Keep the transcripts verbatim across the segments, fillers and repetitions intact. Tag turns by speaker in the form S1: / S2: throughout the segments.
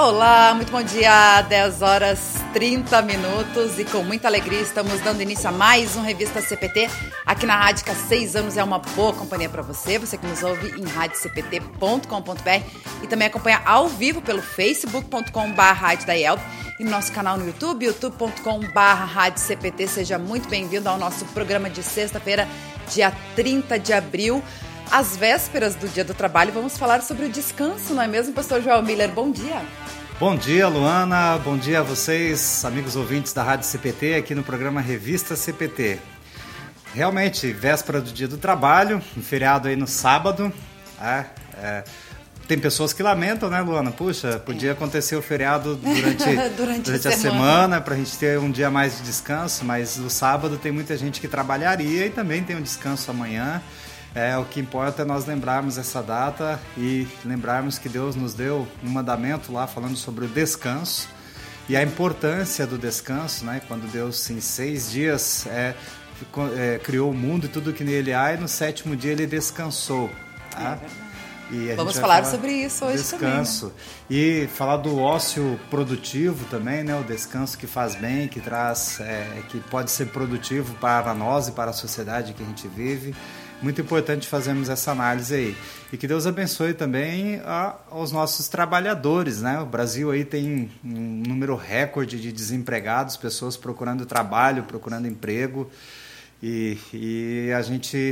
S1: Olá, muito bom dia, dez horas e trinta minutos e com muita alegria estamos dando início a mais um Revista C P T aqui na Rádio, que há seis anos é uma boa companhia para você, você que nos ouve em rádio c p t ponto com ponto b r e também acompanha ao vivo pelo facebook ponto com barra rádio da I E L B e no nosso canal no YouTube, youtube ponto com barra rádio C P T. Seja muito bem-vindo ao nosso programa de sexta-feira, dia trinta de abril. Às vésperas do Dia do Trabalho, vamos falar sobre o descanso, não é mesmo, pastor Joel Miller? Bom dia.
S2: Bom dia, Luana. Bom dia a vocês, amigos ouvintes da Rádio C P T, aqui no programa Revista C P T. Realmente, véspera do Dia do Trabalho, um feriado aí no sábado. É, é, tem pessoas que lamentam, né, Luana? Puxa, podia acontecer o feriado durante, durante, durante a, a semana, semana para a gente ter um dia mais de descanso, mas no sábado tem muita gente que trabalharia e também tem um descanso amanhã. É, o que importa é nós lembrarmos essa data e lembrarmos que Deus nos deu um mandamento lá falando sobre o descanso e a importância do descanso, né? Quando Deus em seis dias é, é, criou o mundo e tudo que nele há, e no sétimo dia ele descansou. Tá?
S1: É
S2: e a
S1: Vamos
S2: gente
S1: falar,
S2: falar
S1: sobre isso hoje
S2: descanso.
S1: também. Né?
S2: E falar do ócio produtivo também, né? O descanso que faz bem, que traz, é, que pode ser produtivo para nós e para a sociedade que a gente vive. Muito importante fazermos essa análise aí. E que Deus abençoe também a, aos nossos trabalhadores, né? O Brasil aí tem um número recorde de desempregados, pessoas procurando trabalho, procurando emprego. E, e a gente,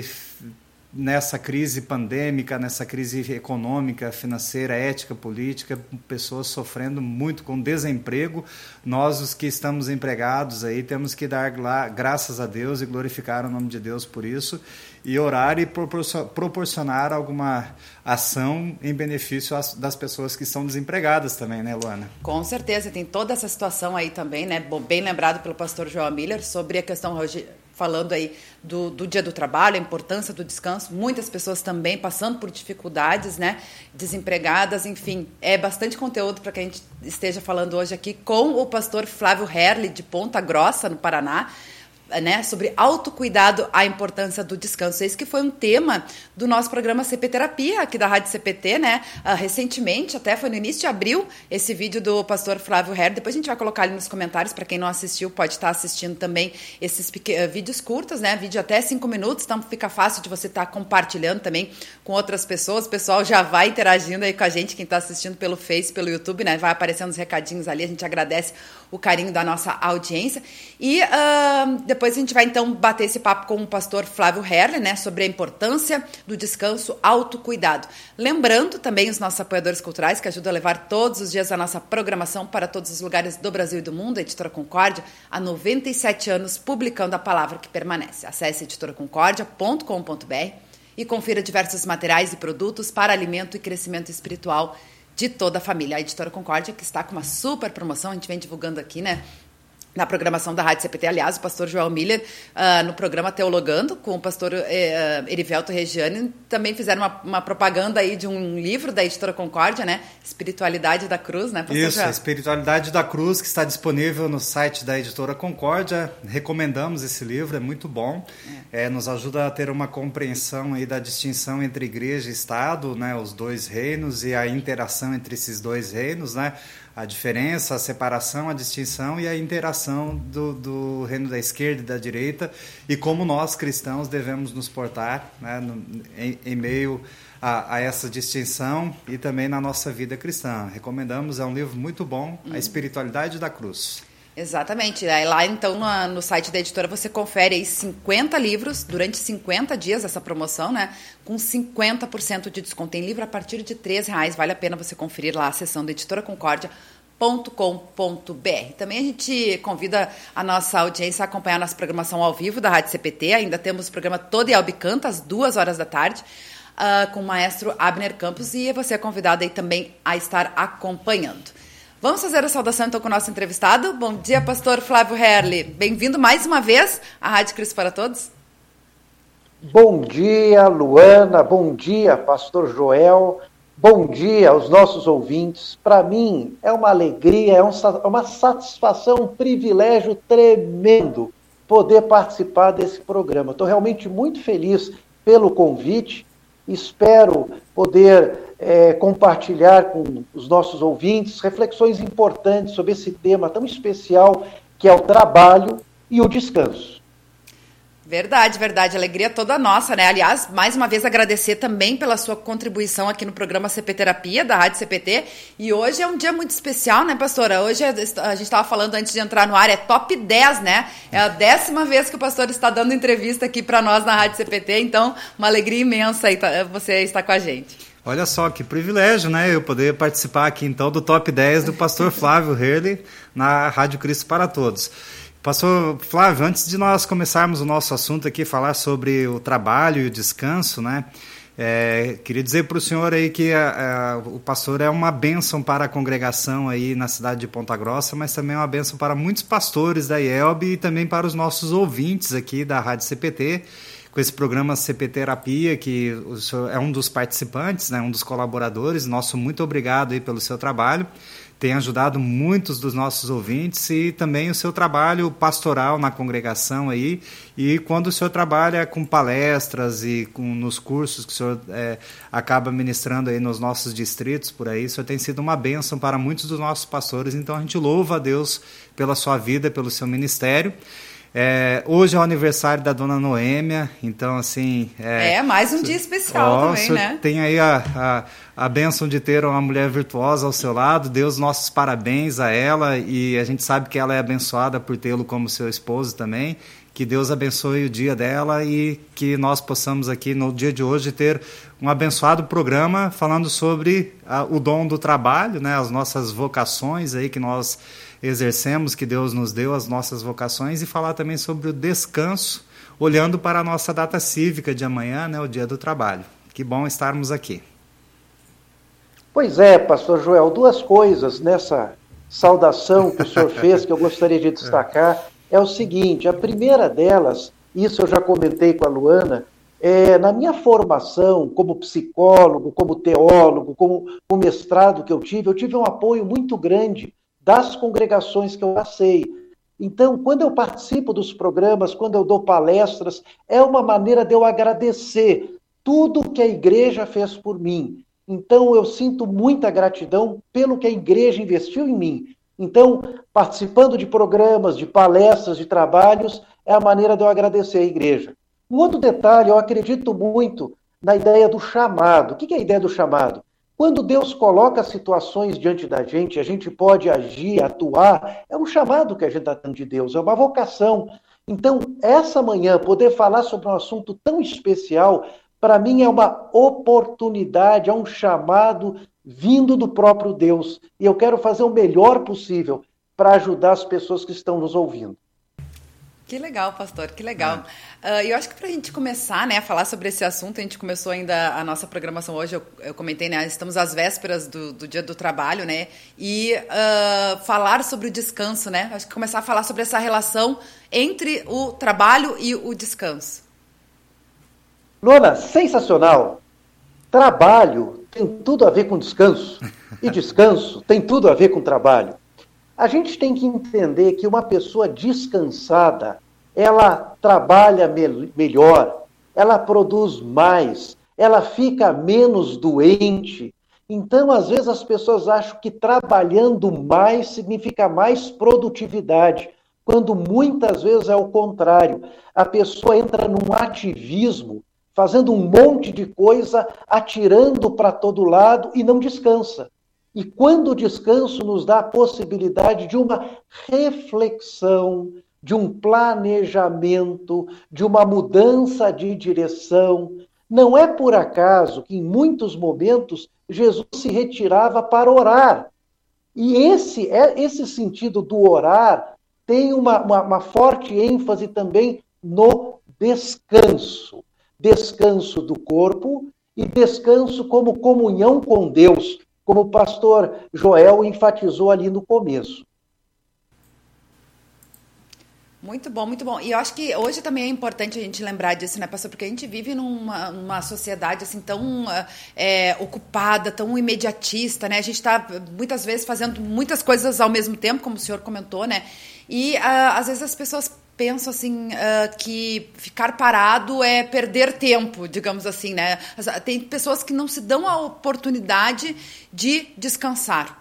S2: nessa crise pandêmica, nessa crise econômica, financeira, ética, política, pessoas sofrendo muito com desemprego. Nós, os que estamos empregados aí, temos que dar graças a Deus e glorificar o nome de Deus por isso, e orar e proporcionar alguma ação em benefício das pessoas que estão desempregadas também, né, Luana?
S1: Com certeza, tem toda essa situação aí também, né? Bem lembrado pelo pastor Joel Miller sobre a questão hoje, falando aí do, do Dia do Trabalho, a importância do descanso, muitas pessoas também passando por dificuldades, né, desempregadas, enfim, é bastante conteúdo para que a gente esteja falando hoje aqui com o pastor Flávio Herli, de Ponta Grossa, no Paraná, né, sobre autocuidado, a importância do descanso. Esse que foi um tema do nosso programa C P Terapia, aqui da Rádio C P T, né, uh, recentemente, até foi no início de abril, esse vídeo do pastor Flávio Herli. Depois a gente vai colocar ali nos comentários, para quem não assistiu, pode estar assistindo também esses pequenos, uh, vídeos curtos, né, vídeo até cinco minutos, então fica fácil de você estar compartilhando também com outras pessoas. O pessoal já vai interagindo aí com a gente, quem está assistindo pelo Face, pelo YouTube, né, vai aparecendo os recadinhos ali, a gente agradece o carinho da nossa audiência. E uh, depois a gente vai então bater esse papo com o pastor Flávio Herli, né, sobre a importância do descanso, autocuidado. Lembrando também os nossos apoiadores culturais que ajudam a levar todos os dias a nossa programação para todos os lugares do Brasil e do mundo, a Editora Concórdia, há noventa e sete anos publicando a palavra que permanece. Acesse editora concórdia ponto com ponto b r e confira diversos materiais e produtos para alimento e crescimento espiritual de toda a família. A Editora Concórdia, que está com uma super promoção, a gente vem divulgando aqui, né, na programação da Rádio C P T. Aliás, o pastor Joel Miller, uh, no programa Teologando, com o pastor uh, Erivelto Regiane, também fizeram uma, uma propaganda aí de um livro da Editora Concórdia, né? Espiritualidade da Cruz, né, pastor
S2: Isso,
S1: Joel?
S2: a Espiritualidade da Cruz, que está disponível no site da Editora Concórdia. Recomendamos esse livro, é muito bom. É. É, nos ajuda a ter uma compreensão aí da distinção entre igreja e Estado, né? Os dois reinos e a interação entre esses dois reinos, né? A diferença, a separação, a distinção e a interação do, do reino da esquerda e da direita, e como nós cristãos devemos nos portar, né, no, em, em meio a, a essa distinção e também na nossa vida cristã. Recomendamos, é um livro muito bom, A Espiritualidade da Cruz.
S1: Exatamente. Aí lá, então, no, no site da editora, você confere aí cinquenta livros durante cinquenta dias, essa promoção, né? Com cinquenta por cento de desconto. Tem livro a partir de três reais. Vale a pena você conferir lá a seção da editora concórdia ponto com ponto b r. Também a gente convida a nossa audiência a acompanhar a nossa programação ao vivo da Rádio C P T. Ainda temos o programa Todo e Albi Canta, às duas horas da tarde, uh, com o maestro Abner Campos. E você é convidado aí também a estar acompanhando. Vamos fazer a saudação, então, com o nosso entrevistado. Bom dia, pastor Flávio Herli. Bem-vindo mais uma vez à Rádio Cristo para Todos.
S3: Bom dia, Luana. Bom dia, pastor Joel. Bom dia aos nossos ouvintes. Para mim, é uma alegria, é uma satisfação, um privilégio tremendo poder participar desse programa. Estou realmente muito feliz pelo convite. Espero poder é, compartilhar com os nossos ouvintes reflexões importantes sobre esse tema tão especial que é o trabalho e o descanso.
S1: Verdade, verdade. Alegria toda nossa, né? Aliás, mais uma vez agradecer também pela sua contribuição aqui no programa C P Terapia, da Rádio C P T. E hoje é um dia muito especial, né, pastora? Hoje a gente estava falando antes de entrar no ar, é top dez, né? É a décima vez que o pastor está dando entrevista aqui para nós na Rádio C P T. Então, uma alegria imensa aí você estar com a gente.
S2: Olha só, que privilégio, né? Eu poder participar aqui, então, do top dez do pastor Flávio Herle na Rádio Cristo para Todos. Pastor Flávio, antes de nós começarmos o nosso assunto aqui, falar sobre o trabalho e o descanso, né? É, queria dizer para o senhor aí que a, a, o pastor é uma bênção para a congregação aí na cidade de Ponta Grossa, mas também é uma bênção para muitos pastores da I E L B e também para os nossos ouvintes aqui da Rádio C P T, com esse programa C P Terapia, que o senhor é um dos participantes, né, um dos colaboradores. Nosso muito obrigado aí pelo seu trabalho. Tem ajudado muitos dos nossos ouvintes e também o seu trabalho pastoral na congregação aí. E quando o senhor trabalha com palestras e com, nos cursos que o senhor é, acaba ministrando aí nos nossos distritos por aí, o senhor tem sido uma bênção para muitos dos nossos pastores. Então a gente louva a Deus pela sua vida, pelo seu ministério. É, hoje é o aniversário da dona Noêmia, então assim...
S1: É, é mais um dia especial ó, também, né?
S2: Tem aí a, a, a bênção de ter uma mulher virtuosa ao seu lado. Deus, nossos parabéns a ela, e a gente sabe que ela é abençoada por tê-lo como seu esposo também. Que Deus abençoe o dia dela e que nós possamos aqui no dia de hoje ter um abençoado programa falando sobre a, o dom do trabalho, né, as nossas vocações aí que nós exercemos, que Deus nos deu, as nossas vocações, e falar também sobre o descanso, olhando para a nossa data cívica de amanhã, né, o Dia do Trabalho. Que bom estarmos aqui.
S3: Pois é, pastor Joel, duas coisas nessa saudação que o senhor fez que eu gostaria de destacar. É o seguinte, a primeira delas, isso eu já comentei com a Luana, é, na minha formação como psicólogo, como teólogo, como o mestrado que eu tive, eu tive um apoio muito grande das congregações que eu passei. Então, quando eu participo dos programas, quando eu dou palestras, é uma maneira de eu agradecer tudo que a igreja fez por mim. Então, eu sinto muita gratidão pelo que a igreja investiu em mim. Então, participando de programas, de palestras, de trabalhos, é a maneira de eu agradecer a igreja. Um outro detalhe, eu acredito muito na ideia do chamado. O que é a ideia do chamado? Quando Deus coloca situações diante da gente, a gente pode agir, atuar, é um chamado que a gente está tendo de Deus, é uma vocação. Então, essa manhã, poder falar sobre um assunto tão especial, para mim é uma oportunidade, é um chamado vindo do próprio Deus. E eu quero fazer o melhor possível para ajudar as pessoas que estão nos ouvindo.
S1: Que legal, pastor, que legal. É. Uh, eu acho que para a gente começar, né, a falar sobre esse assunto, a gente começou ainda a nossa programação hoje, eu, eu comentei, né, estamos às vésperas do, do Dia do Trabalho, né, e uh, falar sobre o descanso, né, acho que começar a falar sobre essa relação entre o trabalho e o descanso.
S3: Luana, sensacional. Trabalho tem tudo a ver com descanso, e descanso tem tudo a ver com trabalho. A gente tem que entender que uma pessoa descansada, ela trabalha me- melhor, ela produz mais, ela fica menos doente. Então, às vezes, as pessoas acham que trabalhando mais significa mais produtividade, quando muitas vezes é o contrário. A pessoa entra num ativismo, fazendo um monte de coisa, atirando para todo lado e não descansa. E quando o descanso nos dá a possibilidade de uma reflexão, de um planejamento, de uma mudança de direção. Não é por acaso que em muitos momentos Jesus se retirava para orar. E esse, esse sentido do orar tem uma, uma, uma forte ênfase também no descanso. Descanso do corpo e descanso como comunhão com Deus, como o pastor Joel enfatizou ali no começo.
S1: Muito bom, muito bom. E eu acho que hoje também é importante a gente lembrar disso, né, pastor? Porque a gente vive numa, numa sociedade assim tão é, ocupada, tão imediatista, né? A gente está muitas vezes fazendo muitas coisas ao mesmo tempo, como o senhor comentou, né? E a, às vezes as pessoas pensam assim, uh, que ficar parado é perder tempo, digamos assim, né? Tem pessoas que não se dão a oportunidade de descansar.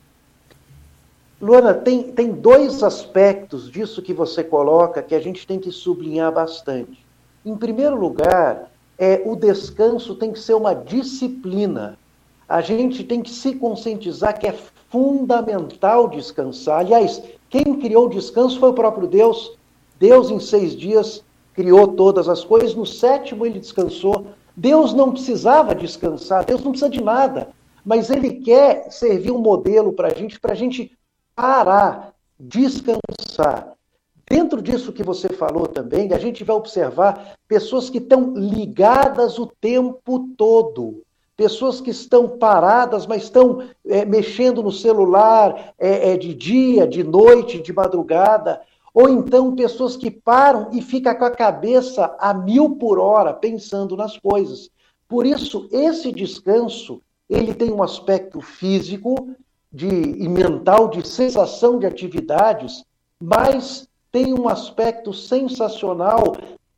S3: Luana, tem, tem dois aspectos disso que você coloca que a gente tem que sublinhar bastante. Em primeiro lugar, é, o descanso tem que ser uma disciplina. A gente tem que se conscientizar que é fundamental descansar. Aliás, quem criou o descanso foi o próprio Deus. Deus, em seis dias, criou todas as coisas. No sétimo, ele descansou. Deus não precisava descansar. Deus não precisa de nada. Mas ele quer servir um modelo para a gente, para a gente parar, descansar. Dentro disso que você falou também, a gente vai observar pessoas que estão ligadas o tempo todo. Pessoas que estão paradas, mas estão é, mexendo no celular é, é, de dia, de noite, de madrugada. Ou então pessoas que param e ficam com a cabeça a mil por hora, pensando nas coisas. Por isso, esse descanso, ele tem um aspecto físico de, e mental, de sensação de atividades, mas tem um aspecto sensacional,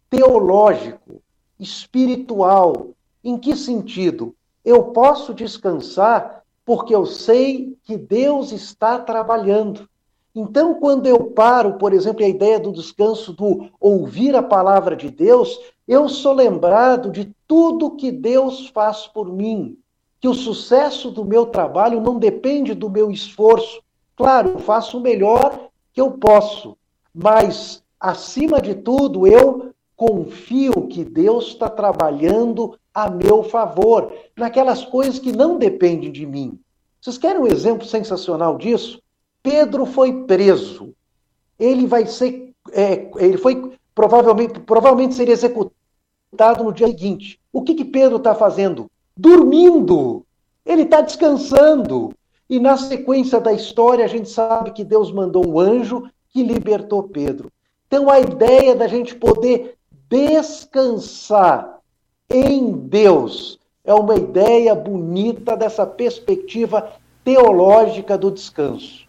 S3: teológico, espiritual. Em que sentido? Eu posso descansar porque eu sei que Deus está trabalhando. Então, quando eu paro, por exemplo, a ideia do descanso, do ouvir a palavra de Deus, eu sou lembrado de tudo que Deus faz por mim, que o sucesso do meu trabalho não depende do meu esforço. Claro, eu faço o melhor que eu posso, mas, acima de tudo, eu confio que Deus está trabalhando a meu favor, naquelas coisas que não dependem de mim. Vocês querem um exemplo sensacional disso? Pedro foi preso. Ele vai ser, é, ele foi provavelmente, provavelmente seria executado no dia seguinte. O que que Pedro está fazendo? Dormindo. Ele está descansando. E na sequência da história, a gente sabe que Deus mandou um anjo que libertou Pedro. Então a ideia da gente poder descansar em Deus é uma ideia bonita dessa perspectiva teológica do descanso.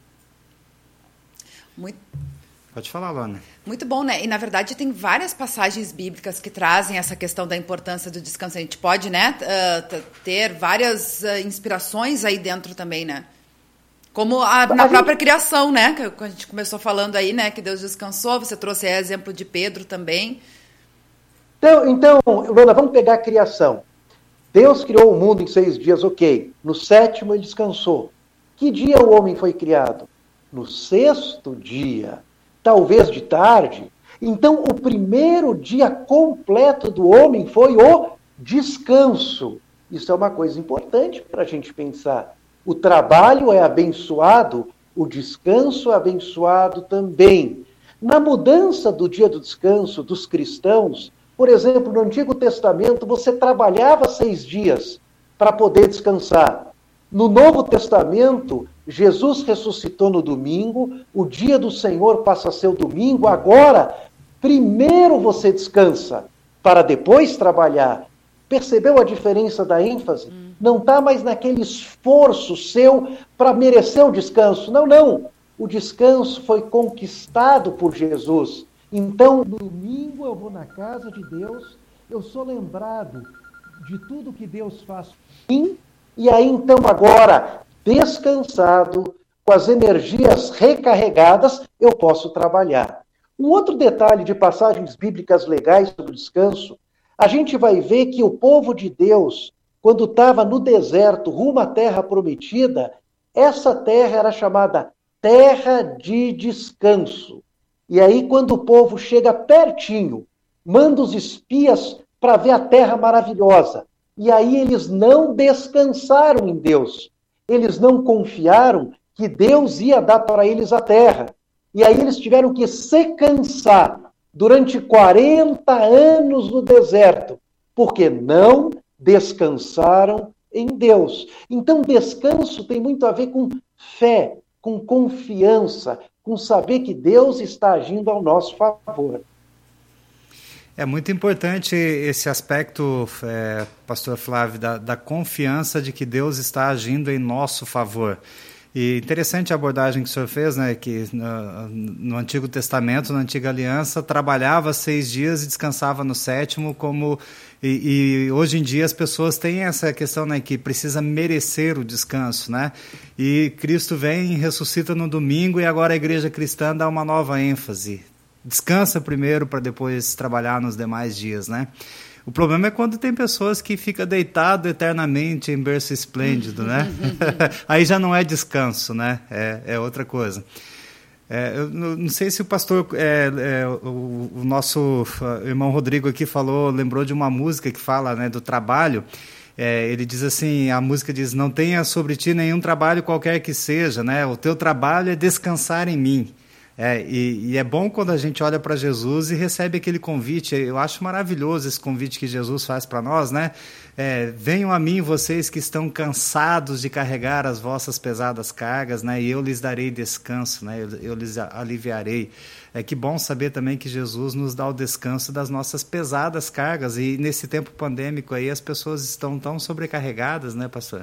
S1: Muito...
S2: Pode falar, Luana.
S1: Muito bom, né? E, na verdade, tem várias passagens bíblicas que trazem essa questão da importância do descanso. A gente pode, né, uh, ter várias uh, inspirações aí dentro também, né? Como a, na a própria gente... criação, né? Que a gente começou falando aí, né? Que Deus descansou. Você trouxe aí exemplo de Pedro também.
S3: Então, então, Luana, vamos pegar a criação. Deus criou o mundo em seis dias, ok. No sétimo ele descansou. Que dia o homem foi criado? No sexto dia. Talvez de tarde. Então, o primeiro dia completo do homem foi o descanso. Isso é uma coisa importante para a gente pensar. O trabalho é abençoado, o descanso é abençoado também. Na mudança do dia do descanso dos cristãos, por exemplo, no Antigo Testamento, você trabalhava seis dias para poder descansar. No Novo Testamento, Jesus ressuscitou no domingo, o dia do Senhor passa a ser o domingo. Agora, primeiro você descansa, para depois trabalhar. Percebeu a diferença da ênfase? Hum. Não está mais naquele esforço seu para merecer o descanso. Não, não. O descanso foi conquistado por Jesus. Então, no domingo eu vou na casa de Deus, eu sou lembrado de tudo que Deus faz por mim, e aí então agora, descansado, com as energias recarregadas, eu posso trabalhar. Um outro detalhe de passagens bíblicas legais sobre o descanso, a gente vai ver que o povo de Deus, quando estava no deserto, rumo à terra prometida, essa terra era chamada terra de descanso. E aí, quando o povo chega pertinho, manda os espias para ver a terra maravilhosa. E aí eles não descansaram em Deus. Eles não confiaram que Deus ia dar para eles a terra. E aí eles tiveram que se cansar durante quarenta anos no deserto, porque não descansaram em Deus. Então, descanso tem muito a ver com fé, com confiança, com saber que Deus está agindo ao nosso favor.
S2: É muito importante esse aspecto, é, pastor Flávio, da, da confiança de que Deus está agindo em nosso favor. E interessante a abordagem que o senhor fez, né, que no, no Antigo Testamento, na Antiga Aliança, trabalhava seis dias e descansava no sétimo, como e, e hoje em dia as pessoas têm essa questão, né, que precisa merecer o descanso, né, e Cristo vem e ressuscita no domingo e agora a igreja cristã dá uma nova ênfase. Descansa primeiro para depois trabalhar nos demais dias, né? O problema é quando tem pessoas que ficam deitado eternamente em berço esplêndido, né? Aí já não é descanso, né? É, é outra coisa. É, eu não sei se o pastor, é, é, o, o nosso irmão Rodrigo aqui falou, lembrou de uma música que fala, né, do trabalho. É, ele diz assim, a música diz, não tenha sobre ti nenhum trabalho qualquer que seja, né? O teu trabalho é descansar em mim. É, e, e é bom quando a gente olha para Jesus e recebe aquele convite. Eu acho maravilhoso esse convite que Jesus faz para nós, né? É, venham a mim vocês que estão cansados de carregar as vossas pesadas cargas, né? E eu lhes darei descanso, né? Eu, eu lhes aliviarei. É que bom saber também que Jesus nos dá o descanso das nossas pesadas cargas. E nesse tempo pandêmico aí as pessoas estão tão sobrecarregadas, né, pastor?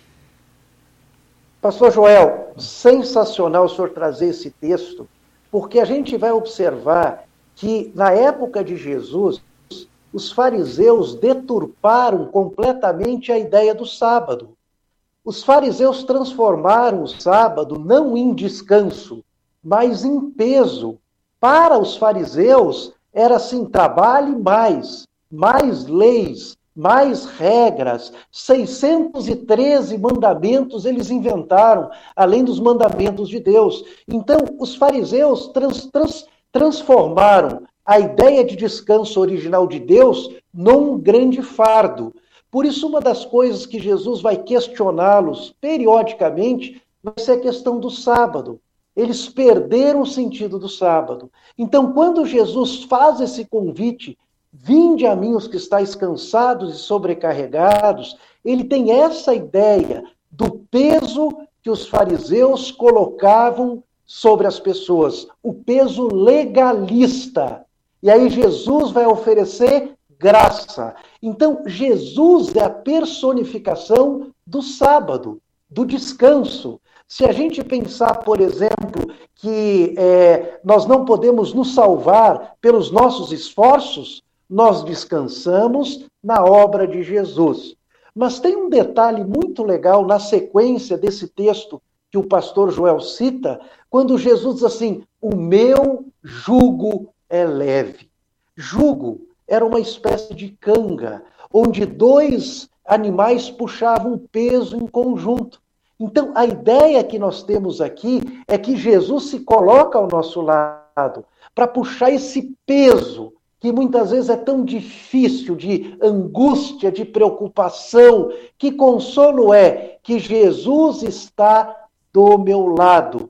S3: Pastor Joel, sensacional o senhor trazer esse texto, porque a gente vai observar que, na época de Jesus, os fariseus deturparam completamente a ideia do sábado. Os fariseus transformaram o sábado não em descanso, mas em peso. Para os fariseus, era assim, trabalhe mais, mais leis, mais regras, seiscentos e treze mandamentos eles inventaram, além dos mandamentos de Deus. Então, os fariseus trans, trans, transformaram a ideia de descanso original de Deus num grande fardo. Por isso, uma das coisas que Jesus vai questioná-los periodicamente vai ser a questão do sábado. Eles perderam o sentido do sábado. Então, quando Jesus faz esse convite, vinde a mim os que estáis cansados e sobrecarregados, ele tem essa ideia do peso que os fariseus colocavam sobre as pessoas, o peso legalista. E aí Jesus vai oferecer graça. Então, Jesus é a personificação do sábado, do descanso. Se a gente pensar, por exemplo, que é, nós não podemos nos salvar pelos nossos esforços, nós descansamos na obra de Jesus. Mas tem um detalhe muito legal na sequência desse texto que o pastor Joel cita, quando Jesus diz assim, o meu jugo é leve. Jugo era uma espécie de canga, onde dois animais puxavam peso em conjunto. Então, a ideia que nós temos aqui é que Jesus se coloca ao nosso lado para puxar esse peso que muitas vezes é tão difícil, de angústia, de preocupação. Que consolo é que Jesus está do meu lado,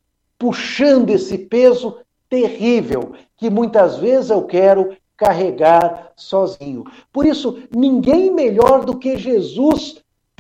S3: puxando esse peso terrível, que muitas vezes eu quero carregar sozinho. Por isso, ninguém melhor do que Jesus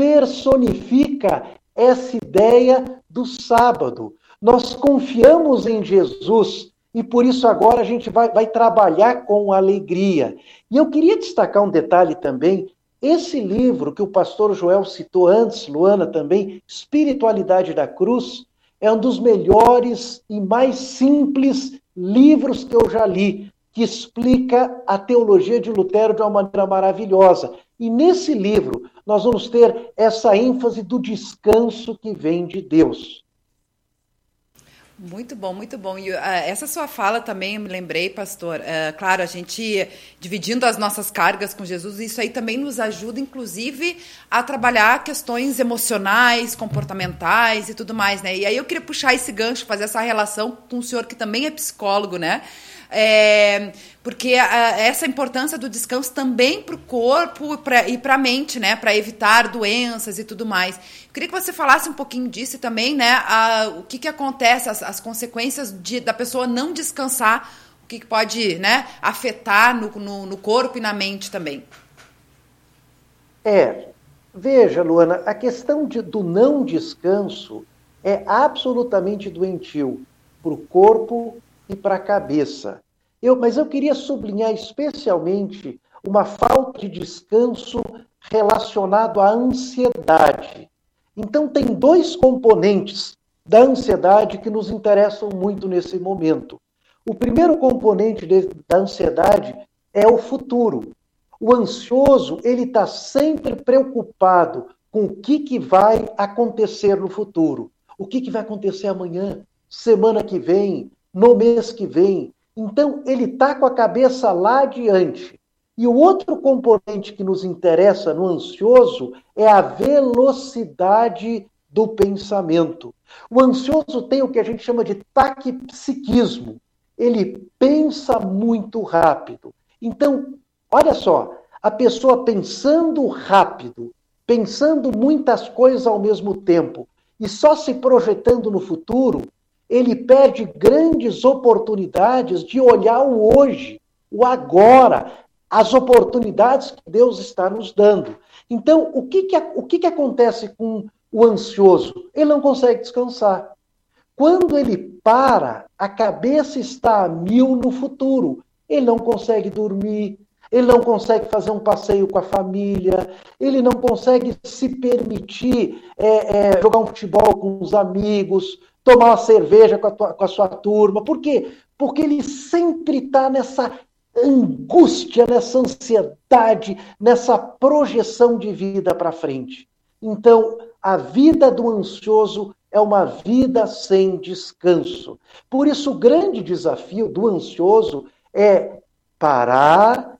S3: personifica essa ideia do sábado. Nós confiamos em Jesus e por isso agora a gente vai, vai trabalhar com alegria. E eu queria destacar um detalhe também. Esse livro que o pastor Joel citou antes, Luana também, Espiritualidade da Cruz, é um dos melhores e mais simples livros que eu já li, que explica a teologia de Lutero de uma maneira maravilhosa. E nesse livro nós vamos ter essa ênfase do descanso que vem de Deus.
S1: Muito bom, muito bom. E uh, essa sua fala também, eu me lembrei, pastor, uh, claro, a gente dividindo as nossas cargas com Jesus, isso aí também nos ajuda, inclusive, a trabalhar questões emocionais, comportamentais e tudo mais, né? E aí eu queria puxar esse gancho, fazer essa relação com o senhor, que também é psicólogo, né? É, porque a, essa importância do descanso também para o corpo pra, e para a mente, né, para evitar doenças e tudo mais. Eu queria que você falasse um pouquinho disso e também, né, a, o que, que acontece, as, as consequências de, da pessoa não descansar, o que, que pode, né, afetar no, no, no corpo e na mente também.
S3: É, veja, Luana, a questão de, do não descanso é absolutamente doentio para o corpo e para a cabeça. Eu, mas eu queria sublinhar especialmente uma falta de descanso relacionado à ansiedade. Então, tem dois componentes da ansiedade que nos interessam muito nesse momento. O primeiro componente de, da ansiedade é o futuro. O ansioso, ele está sempre preocupado com o que, que vai acontecer no futuro. O que, que vai acontecer amanhã, semana que vem, no mês que vem. Então, ele está com a cabeça lá adiante. E o outro componente que nos interessa no ansioso é a velocidade do pensamento. O ansioso tem o que a gente chama de taquipsiquismo. Ele pensa muito rápido. Então, olha só, a pessoa pensando rápido, pensando muitas coisas ao mesmo tempo e só se projetando no futuro, ele perde grandes oportunidades de olhar o hoje, o agora, as oportunidades que Deus está nos dando. Então, o que, que, o que, que acontece com o ansioso? Ele não consegue descansar. Quando ele para, a cabeça está a mil no futuro. Ele não consegue dormir, ele não consegue fazer um passeio com a família, ele não consegue se permitir é, é, jogar um futebol com os amigos, tomar uma cerveja com a, tua, com a sua turma. Por quê? Porque ele sempre está nessa angústia, nessa ansiedade, nessa projeção de vida para frente. Então, a vida do ansioso é uma vida sem descanso. Por isso, o grande desafio do ansioso é parar,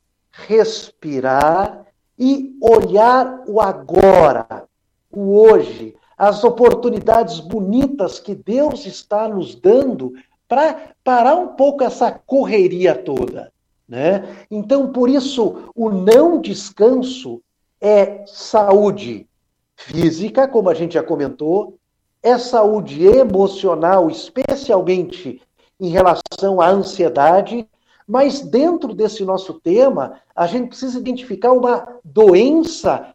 S3: respirar e olhar o agora, o hoje, as oportunidades bonitas que Deus está nos dando para parar um pouco essa correria toda, né? Então, por isso, o não descanso é saúde física, como a gente já comentou, é saúde emocional, especialmente em relação à ansiedade, mas dentro desse nosso tema, a gente precisa identificar uma doença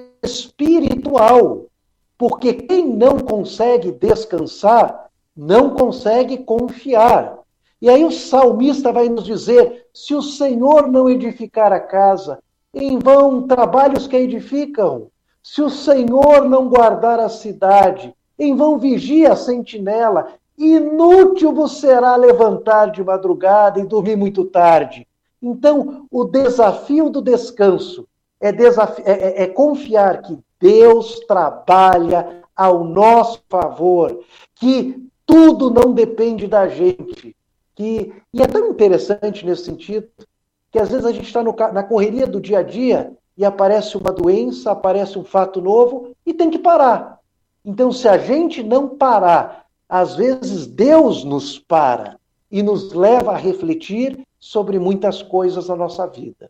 S3: espiritual, porque quem não consegue descansar, não consegue confiar. E aí o salmista vai nos dizer, se o Senhor não edificar a casa, em vão trabalhos que a edificam. Se o Senhor não guardar a cidade, em vão vigia a sentinela, inútil vos será levantar de madrugada e dormir muito tarde. Então, o desafio do descanso é, desafi- é, é, é confiar que Deus trabalha ao nosso favor, que tudo não depende da gente. Que, e é tão interessante nesse sentido, que às vezes a gente está na correria do dia a dia e aparece uma doença, aparece um fato novo e tem que parar. Então, se a gente não parar, às vezes Deus nos para e nos leva a refletir sobre muitas coisas na nossa vida.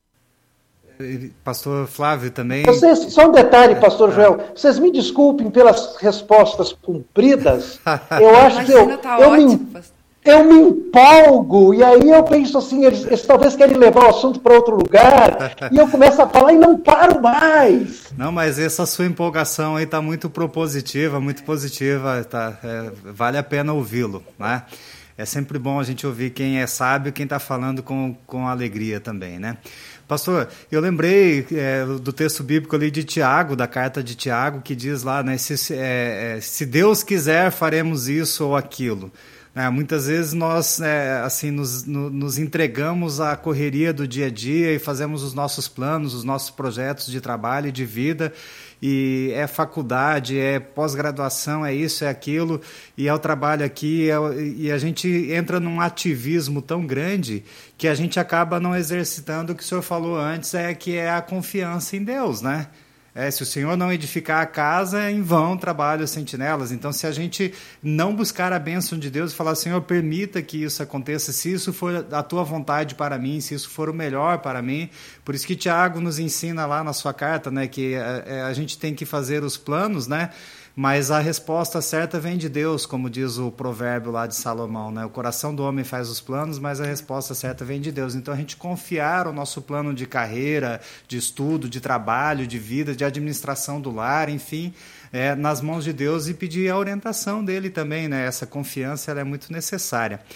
S2: Pastor Flávio também...
S3: Vocês, só um detalhe, pastor é, Joel, vocês me desculpem pelas respostas compridas, eu acho Imagina, que eu, tá eu, ótimo, me, eu me empolgo, e aí eu penso assim, eles, eles talvez querem levar o assunto para outro lugar, e eu começo a falar e não paro mais.
S2: Não, mas essa sua empolgação aí está muito propositiva, muito positiva, tá, é, vale a pena ouvi-lo, né? É sempre bom a gente ouvir quem é sábio, quem está falando com, com alegria também, né? Pastor, eu lembrei é, do texto bíblico ali de Tiago, da carta de Tiago, que diz lá, né, se, é, se Deus quiser, faremos isso ou aquilo. É, muitas vezes nós é, assim, nos, no, nos entregamos à correria do dia a dia e fazemos os nossos planos, os nossos projetos de trabalho e de vida, e é faculdade, é pós-graduação, é isso, é aquilo, e é o trabalho aqui, é, e a gente entra num ativismo tão grande que a gente acaba não exercitando o que o senhor falou antes, é que é a confiança em Deus, né? É, se o Senhor não edificar a casa, em vão trabalham os sentinelas. Então, se a gente não buscar a bênção de Deus e falar, Senhor, permita que isso aconteça, se isso for a tua vontade para mim, se isso for o melhor para mim. Por isso que Tiago nos ensina lá na sua carta, né, que a, a gente tem que fazer os planos, né? Mas a resposta certa vem de Deus, como diz o provérbio lá de Salomão, né? O coração do homem faz os planos, mas a resposta certa vem de Deus. Então, a gente confiar o nosso plano de carreira, de estudo, de trabalho, de vida, de administração do lar, enfim, é, nas mãos de Deus e pedir a orientação dele também, né? Essa confiança ela é muito necessária.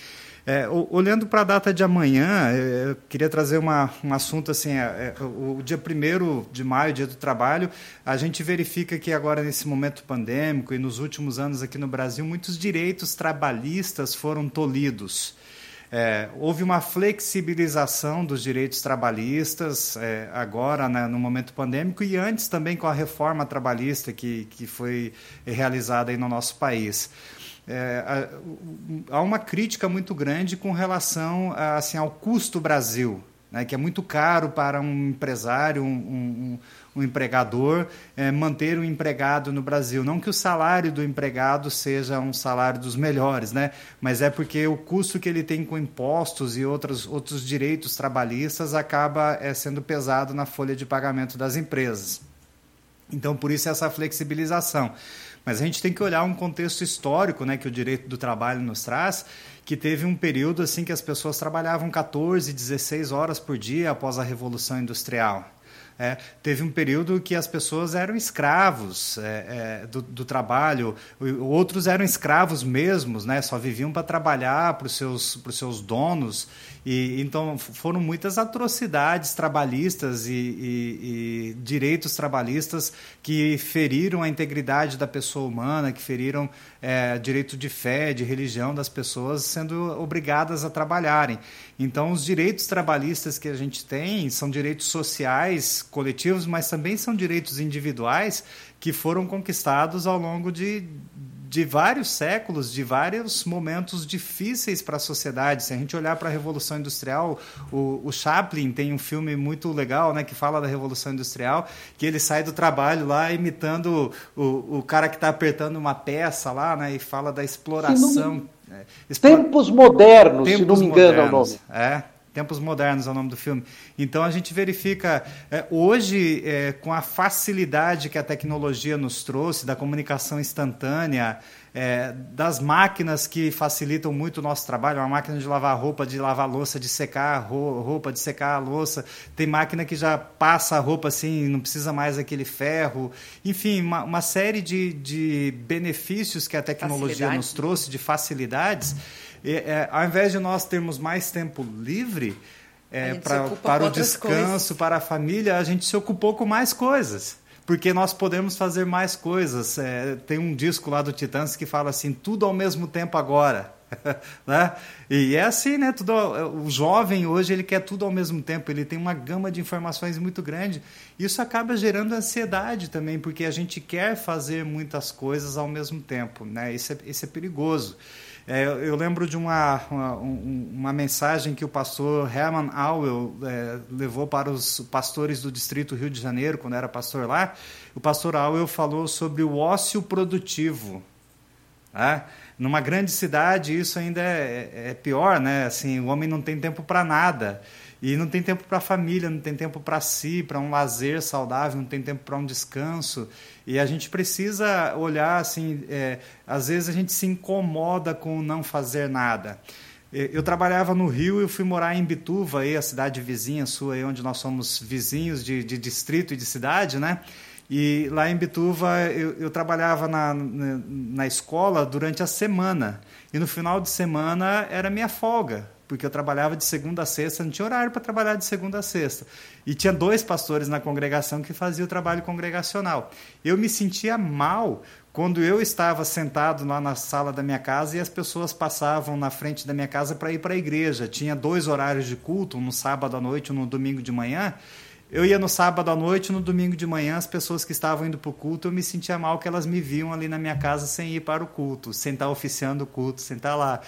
S2: É, olhando para a data de amanhã, eu queria trazer uma, um assunto assim, é, é, o dia primeiro de maio, Dia do Trabalho, a gente verifica que agora nesse momento pandêmico e nos últimos anos aqui no Brasil, muitos direitos trabalhistas foram tolhidos. É, houve uma flexibilização dos direitos trabalhistas é, agora, né, no momento pandêmico, e antes também com a reforma trabalhista que, que foi realizada aí no nosso país. É, há uma crítica muito grande com relação assim, ao custo Brasil, né, que é muito caro para um empresário, um, um, um empregador, é, manter um empregado no Brasil. Não que o salário do empregado seja um salário dos melhores, né, mas é porque o custo que ele tem com impostos e outros, outros direitos trabalhistas acaba é, sendo pesado na folha de pagamento das empresas. Então, por isso, essa flexibilização. Mas a gente tem que olhar um contexto histórico, né, que o direito do trabalho nos traz, que teve um período assim que as pessoas trabalhavam catorze, dezesseis horas por dia após a Revolução Industrial. É, teve um período que as pessoas eram escravos é, é, do, do trabalho, outros eram escravos mesmos, né, só viviam para trabalhar para os seus, para os seus donos, e então foram muitas atrocidades trabalhistas e, e, e direitos trabalhistas que feriram a integridade da pessoa humana, que feriram é, direito de fé, de religião das pessoas sendo obrigadas a trabalharem. Então, os direitos trabalhistas que a gente tem são direitos sociais, coletivos, mas também são direitos individuais que foram conquistados ao longo de, de vários séculos, de vários momentos difíceis para a sociedade. Se a gente olhar para a Revolução Industrial, o, o Chaplin tem um filme muito legal, né, que fala da Revolução Industrial, que ele sai do trabalho lá imitando o, o cara que está apertando uma peça lá, né, e fala da exploração.
S3: É, Explora... Tempos modernos, Tempos se não me engano
S2: modernos,
S3: é o nome.
S2: É, Tempos Modernos é o nome do filme. Então a gente verifica, é, hoje, é, com a facilidade que a tecnologia nos trouxe, da comunicação instantânea, é, das máquinas que facilitam muito o nosso trabalho, uma máquina de lavar roupa, de lavar louça, de secar roupa, de secar a louça, tem máquina que já passa a roupa assim, não precisa mais aquele ferro, enfim, uma, uma série de, de benefícios que a tecnologia nos trouxe, de facilidades. É, é, ao invés de nós termos mais tempo livre é, pra, para o descanso, coisas. Para a família, a gente se ocupou com mais coisas, porque nós podemos fazer mais coisas. É, tem um disco lá do Titãs que fala assim, tudo ao mesmo tempo agora. Né? E é assim, né? Tudo, o jovem hoje ele quer tudo ao mesmo tempo, ele tem uma gama de informações muito grande. Isso acaba gerando ansiedade também, porque a gente quer fazer muitas coisas ao mesmo tempo, né? Isso é, isso é perigoso. É, eu, eu lembro de uma, uma, uma mensagem que o pastor Herman Auel é, levou para os pastores do Distrito Rio de Janeiro, quando era pastor lá. O pastor Auel falou sobre o ócio produtivo. Né? Numa grande cidade, isso ainda é, é pior, né? Assim, o homem não tem tempo para nada. E não tem tempo para a família, não tem tempo para si, para um lazer saudável, não tem tempo para um descanso. E a gente precisa olhar, assim, é, às vezes a gente se incomoda com não fazer nada. Eu trabalhava no Rio e eu fui morar em Bituva, aí, a cidade vizinha sua, aí, onde nós somos vizinhos de, de distrito e de cidade, né? E lá em Bituva eu, eu trabalhava na, na, na escola durante a semana. E no final de semana era minha folga, porque eu trabalhava de segunda a sexta, não tinha horário para trabalhar de segunda a sexta. E tinha dois pastores na congregação que faziam o trabalho congregacional. Eu me sentia mal quando eu estava sentado lá na sala da minha casa e as pessoas passavam na frente da minha casa para ir para a igreja. Tinha dois horários de culto, um no sábado à noite e um no domingo de manhã. Eu ia no sábado à noite, no domingo de manhã, as pessoas que estavam indo para o culto, eu me sentia mal que elas me viam ali na minha casa sem ir para o culto, sem estar oficiando o culto, sem estar lá.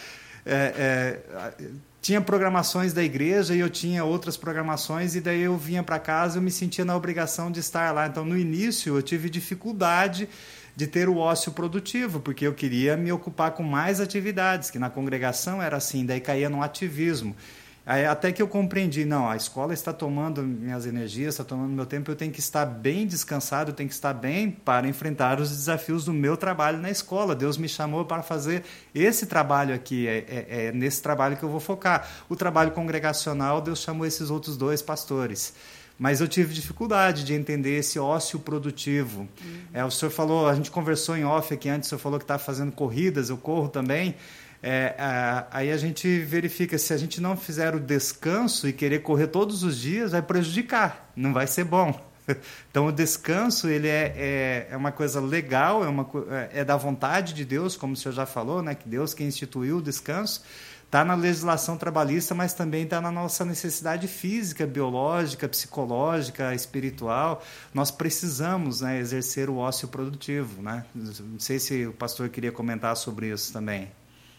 S2: É, é, tinha programações da igreja e eu tinha outras programações, e daí eu vinha para casa e eu me sentia na obrigação de estar lá. Então, no início, eu tive dificuldade de ter o ócio produtivo, porque eu queria me ocupar com mais atividades, que na congregação era assim, daí caía no ativismo. Aí, até que eu compreendi, não, a escola está tomando minhas energias, está tomando meu tempo, eu tenho que estar bem descansado, eu tenho que estar bem para enfrentar os desafios do meu trabalho na escola. Deus me chamou para fazer esse trabalho aqui, é, é, é nesse trabalho que eu vou focar. O trabalho congregacional, Deus chamou esses outros dois pastores. Mas eu tive dificuldade de entender esse ócio produtivo. Uhum. É, o senhor falou, a gente conversou em off aqui antes, o senhor falou que está fazendo corridas, eu corro também. É, a, aí a gente verifica, se a gente não fizer o descanso e querer correr todos os dias, vai prejudicar, não vai ser bom. Então o descanso ele é, é, é uma coisa legal, é, uma, é da vontade de Deus, como o senhor já falou, né, que Deus que instituiu o descanso, está na legislação trabalhista, mas também está na nossa necessidade física, biológica, psicológica, espiritual. Nós precisamos, né, exercer o ócio produtivo, né? Não sei se o pastor queria comentar sobre isso também.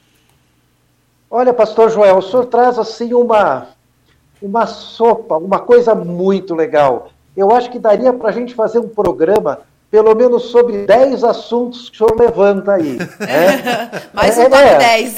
S3: Olha, pastor Joel, o senhor traz assim uma, uma sopa, uma coisa muito legal. Eu acho que daria para a gente fazer um programa, pelo menos sobre dez assuntos que o senhor levanta aí. Né?
S1: Mais um é, top é, dez.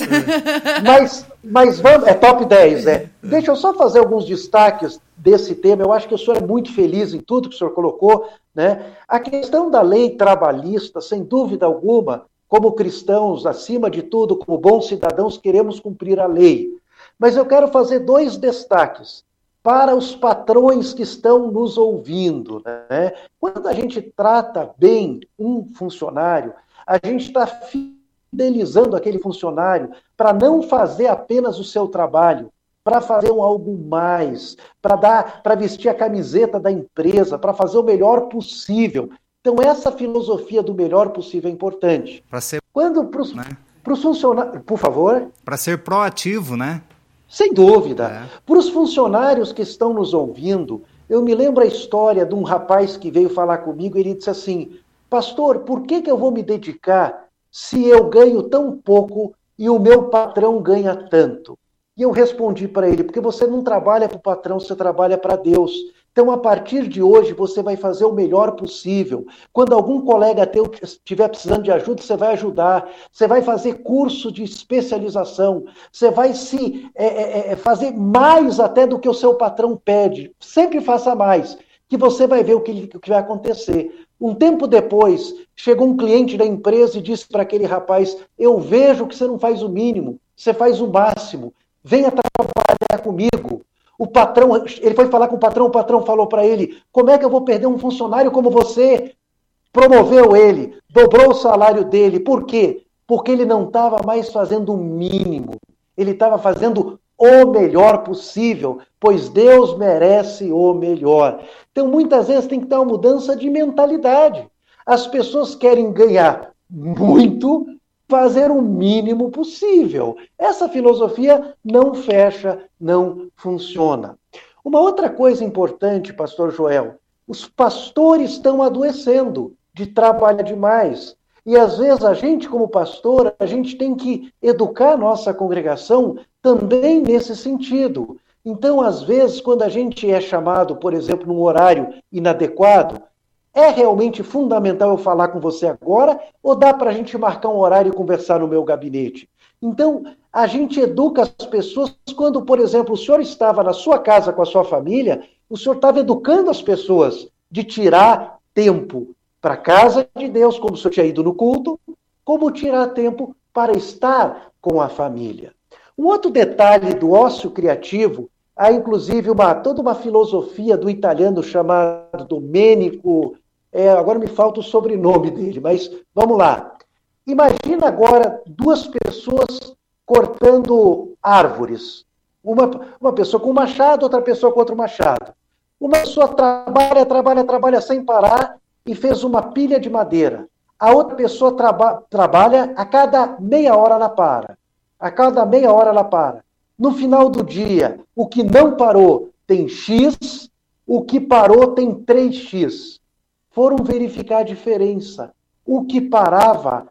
S3: Mas, mas vamos, é top dez, né? Deixa eu só fazer alguns destaques desse tema. Eu acho que o senhor é muito feliz em tudo que o senhor colocou. Né? A questão da lei trabalhista, sem dúvida alguma, como cristãos, acima de tudo, como bons cidadãos, queremos cumprir a lei. Mas eu quero fazer dois destaques para os patrões que estão nos ouvindo. Né? Quando a gente trata bem um funcionário, a gente está fidelizando aquele funcionário para não fazer apenas o seu trabalho, para fazer um algo mais, para dar, para vestir a camiseta da empresa, para fazer o melhor possível. Então, essa filosofia do melhor possível é importante.
S2: Para ser...
S3: Quando para os né? funcionários... Por favor.
S2: Para ser proativo, né?
S3: Sem dúvida. É. Para os funcionários que estão nos ouvindo, eu me lembro a história de um rapaz que veio falar comigo, ele disse assim, pastor, por que, que eu vou me dedicar se eu ganho tão pouco e o meu patrão ganha tanto? E eu respondi para ele, porque você não trabalha para o patrão, você trabalha para Deus. Então, a partir de hoje, você vai fazer o melhor possível. Quando algum colega teu estiver precisando de ajuda, você vai ajudar. Você vai fazer curso de especialização. Você vai se é, é, fazer mais até do que o seu patrão pede. Sempre faça mais, que você vai ver o que, o que vai acontecer. Um tempo depois, chegou um cliente da empresa e disse para aquele rapaz, eu vejo que você não faz o mínimo, você faz o máximo. Venha trabalhar comigo. O patrão, ele foi falar com o patrão, o patrão falou para ele, como é que eu vou perder um funcionário como você? Promoveu ele, dobrou o salário dele. Por quê? Porque ele não estava mais fazendo o mínimo. Ele estava fazendo o melhor possível, pois Deus merece o melhor. Então, muitas vezes tem que ter uma mudança de mentalidade. As pessoas querem ganhar muito, fazer o mínimo possível. Essa filosofia não fecha, não funciona. Uma outra coisa importante, pastor Joel, os pastores estão adoecendo de trabalhar demais. E às vezes a gente, como pastor, a gente tem que educar a nossa congregação também nesse sentido. Então, às vezes, quando a gente é chamado, por exemplo, num horário inadequado, é realmente fundamental eu falar com você agora ou dá para a gente marcar um horário e conversar no meu gabinete? Então, a gente educa as pessoas quando, por exemplo, o senhor estava na sua casa com a sua família, o senhor estava educando as pessoas de tirar tempo para a casa de Deus, como o senhor tinha ido no culto, como tirar tempo para estar com a família. Um outro detalhe do ócio criativo, há inclusive uma, toda uma filosofia do italiano chamado Domenico, é, agora me falta o sobrenome dele, mas vamos lá. Imagina agora duas pessoas cortando árvores. Uma, uma pessoa com um machado, outra pessoa com outro machado. Uma pessoa trabalha, trabalha, trabalha sem parar e fez uma pilha de madeira. A outra pessoa traba, trabalha, a cada meia hora ela para. A cada meia hora ela para. No final do dia, o que não parou tem X, o que parou tem três x. Foram verificar a diferença. O que parava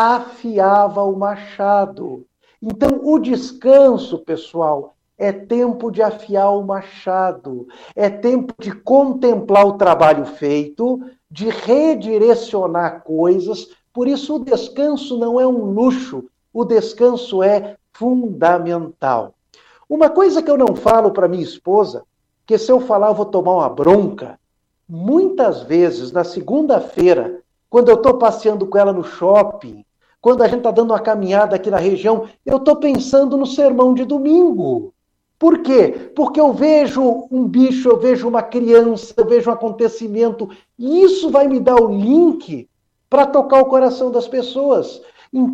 S3: afiava o machado. Então, o descanso, pessoal, é tempo de afiar o machado. É tempo de contemplar o trabalho feito, de redirecionar coisas. Por isso, o descanso não é um luxo. O descanso é fundamental. Uma coisa que eu não falo para minha esposa, que se eu falar eu vou tomar uma bronca, muitas vezes, na segunda-feira, quando eu estou passeando com ela no shopping, quando a gente está dando uma caminhada aqui na região, eu estou pensando no sermão de domingo. Por quê? Porque eu vejo um bicho, eu vejo uma criança, eu vejo um acontecimento, e isso vai me dar o link para tocar o coração das pessoas. Então,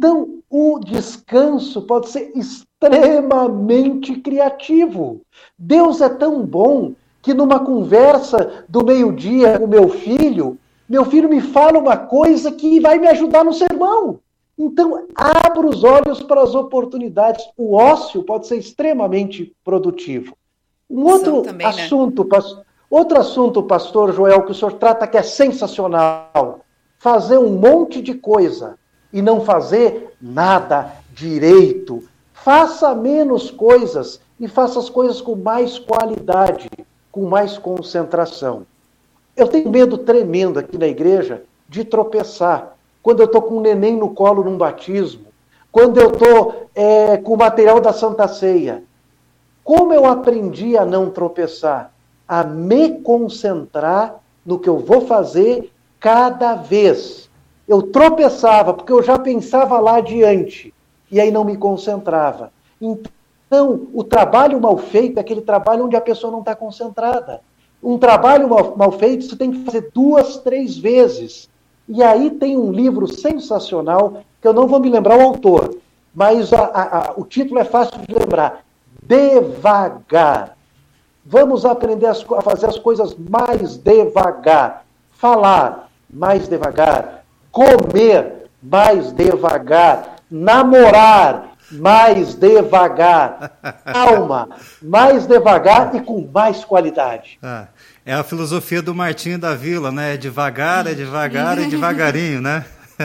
S3: o descanso pode ser extremamente criativo. Deus é tão bom que numa conversa do meio-dia com o meu filho, meu filho me fala uma coisa que vai me ajudar no sermão. Então, abra os olhos para as oportunidades. O ócio pode ser extremamente produtivo. Um outro também, assunto, né? pastor, outro assunto, pastor Joel, que o senhor trata que é sensacional. Fazer um monte de coisa e não fazer nada direito. Faça menos coisas e faça as coisas com mais qualidade, com mais concentração. Eu tenho medo tremendo aqui na igreja de tropeçar. Quando eu estou com um neném no colo num batismo, quando eu estou é, com o material da Santa Ceia. Como eu aprendi a não tropeçar? A me concentrar no que eu vou fazer cada vez. Eu tropeçava porque eu já pensava lá adiante e aí não me concentrava. Então, o trabalho mal feito é aquele trabalho onde a pessoa não está concentrada. Um trabalho mal, mal feito você tem que fazer duas, três vezes. E aí tem um livro sensacional, que eu não vou me lembrar o autor, mas a, a, a, o título é fácil de lembrar. Devagar. Vamos aprender as, a fazer as coisas mais devagar. Falar mais devagar. Comer mais devagar. Namorar mais devagar. Calma, mais devagar e com mais qualidade.
S2: Ah. É a filosofia do Martinho da Vila, né? É devagar, é devagar, é devagarinho, né?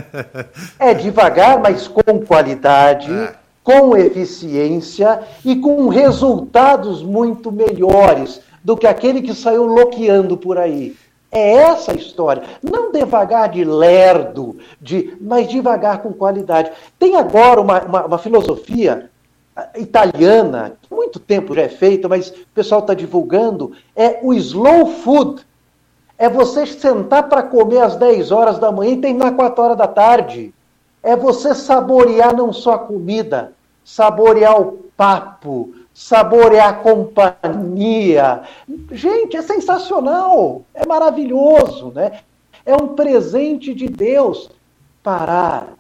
S3: É devagar, mas com qualidade, é. com eficiência e com resultados muito melhores do que aquele que saiu loqueando por aí. É essa a história. Não devagar de lerdo, de, mas devagar com qualidade. Tem agora uma, uma, uma filosofia italiana, que há muito tempo já é feita, mas o pessoal está divulgando, é o slow food. É você sentar para comer às dez horas da manhã e terminar quatro horas da tarde. É você saborear não só a comida, saborear o papo, saborear a companhia. Gente, é sensacional, é maravilhoso, né? É um presente de Deus. Parar,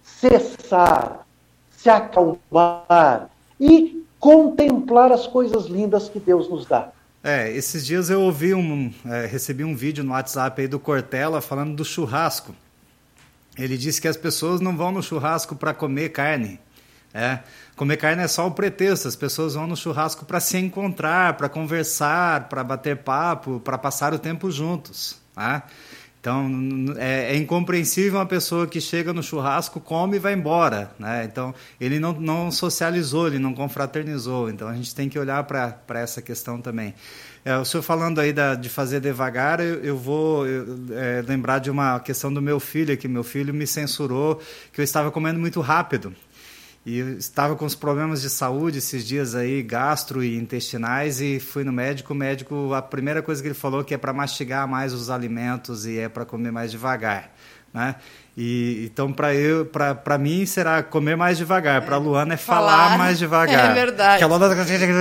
S3: cessar, se acalmar e contemplar as coisas lindas que Deus nos dá.
S2: É, esses dias eu ouvi um, é, recebi um vídeo no WhatsApp aí do Cortella falando do churrasco. Ele disse que as pessoas não vão no churrasco para comer carne. É, comer carne é só o pretexto, as pessoas vão no churrasco para se encontrar, para conversar, para bater papo, para passar o tempo juntos. Tá? Então, é, é incompreensível uma pessoa que chega no churrasco, come e vai embora. Né? Então, ele não, não socializou, ele não confraternizou. Então, a gente tem que olhar para essa questão também. É, o senhor falando aí da, de fazer devagar, eu, eu vou eu, é, lembrar de uma questão do meu filho, que meu filho me censurou, que eu estava comendo muito rápido. E eu estava com os problemas de saúde esses dias aí, gastro e intestinais, e fui no médico. O médico, a primeira coisa que ele falou que é para mastigar mais os alimentos e é para comer mais devagar, né? E, então, para eu, para mim, será comer mais devagar. Para a Luana é falar, falar mais devagar.
S1: É verdade.
S2: Que a Luana...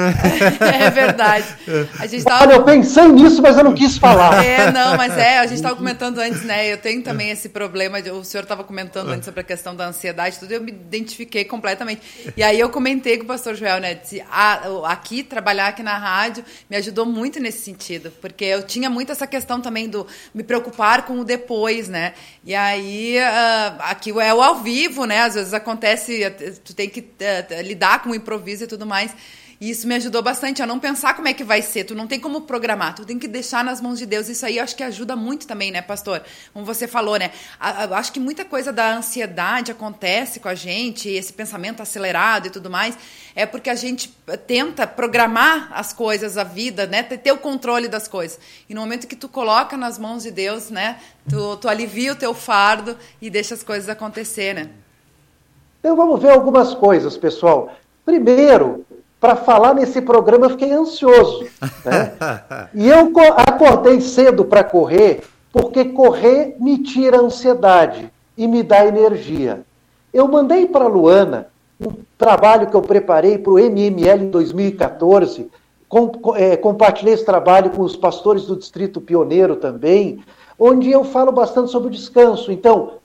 S1: É verdade. A gente tava...
S3: Olha, eu pensei nisso, mas eu não quis falar.
S1: É, não, mas é, a gente estava comentando antes, né? Eu tenho também esse problema, de, o senhor estava comentando antes sobre a questão da ansiedade, tudo, eu me identifiquei completamente. E aí eu comentei com o pastor Joel, né? Disse, ah, aqui, trabalhar aqui na rádio, me ajudou muito nesse sentido, porque eu tinha muito essa questão também do me preocupar com o depois, né? E aí... Uh, aqui é o ao vivo, né? Às vezes acontece, tu tem que uh, lidar com o improviso e tudo mais. E isso me ajudou bastante a não pensar como é que vai ser. Tu não tem como programar, tu tem que deixar nas mãos de Deus. Isso aí eu acho que ajuda muito também, né, pastor? Como você falou, né? Eu acho que muita coisa da ansiedade acontece com a gente, esse pensamento acelerado e tudo mais, é porque a gente tenta programar as coisas, a vida, né? Ter o controle das coisas. E no momento que tu coloca nas mãos de Deus, né? Tu, tu alivia o teu fardo e deixa as coisas acontecer, né?
S3: Então vamos ver algumas coisas, pessoal. Primeiro, para falar nesse programa, eu fiquei ansioso. Né? E eu acordei cedo para correr, porque correr me tira a ansiedade e me dá energia. Eu mandei para a Luana um trabalho que eu preparei para o M M L em dois mil e quatorze, com, é, compartilhei esse trabalho com os pastores do Distrito Pioneiro também, onde eu falo bastante sobre o descanso. Então,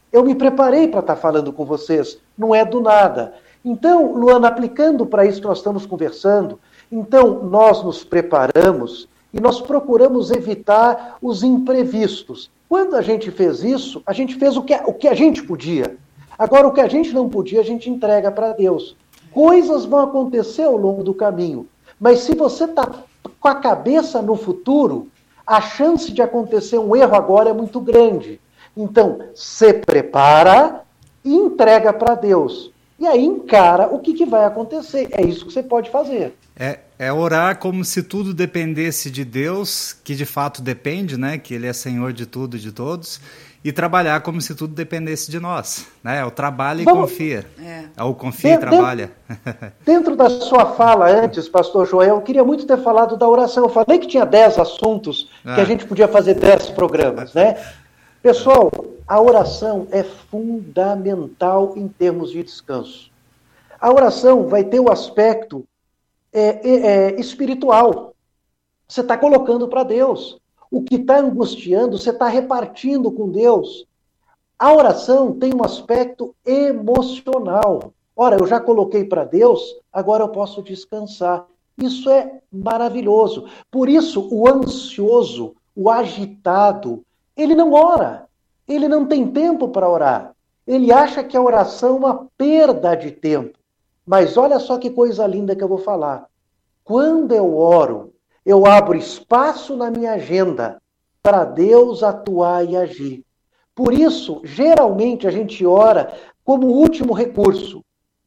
S3: Eu me preparei para estar falando com vocês, não é do nada. Então, Luana, aplicando para isso que nós estamos conversando, então nós nos preparamos e nós procuramos evitar os imprevistos. Quando a gente fez isso, a gente fez o que, o que a gente podia. Agora, o que a gente não podia, a gente entrega para Deus. Coisas vão acontecer ao longo do caminho, mas se você está com a cabeça no futuro, a chance de acontecer um erro agora é muito grande. Então, se prepara e entrega para Deus. E aí encara o que, que vai acontecer. É isso que você pode fazer.
S2: É, é orar como se tudo dependesse de Deus, que de fato depende, né? Que Ele é Senhor de tudo e de todos, e trabalhar como se tudo dependesse de nós. Né? O trabalha e
S3: Vamos...
S2: confia.
S1: É.
S2: Ou confia
S3: dentro,
S2: e trabalha.
S3: Dentro da sua fala antes, pastor Joel, eu queria muito ter falado da oração. Eu falei que tinha dez assuntos, ah. que a gente podia fazer dez programas, né? Pessoal, a oração é fundamental em termos de descanso. A oração vai ter o aspecto é, é, é, espiritual. Você está colocando para Deus. O que está angustiando, você está repartindo com Deus. A oração tem um aspecto emocional. Ora, eu já coloquei para Deus, agora eu posso descansar. Isso é maravilhoso. Por isso, o ansioso, o agitado, ele não ora. Ele não tem tempo para orar. Ele acha que a oração é uma perda de tempo. Mas olha só que coisa linda que eu vou falar. Quando eu oro, eu abro espaço na minha agenda para Deus atuar e agir. Por isso, geralmente a gente ora como último recurso.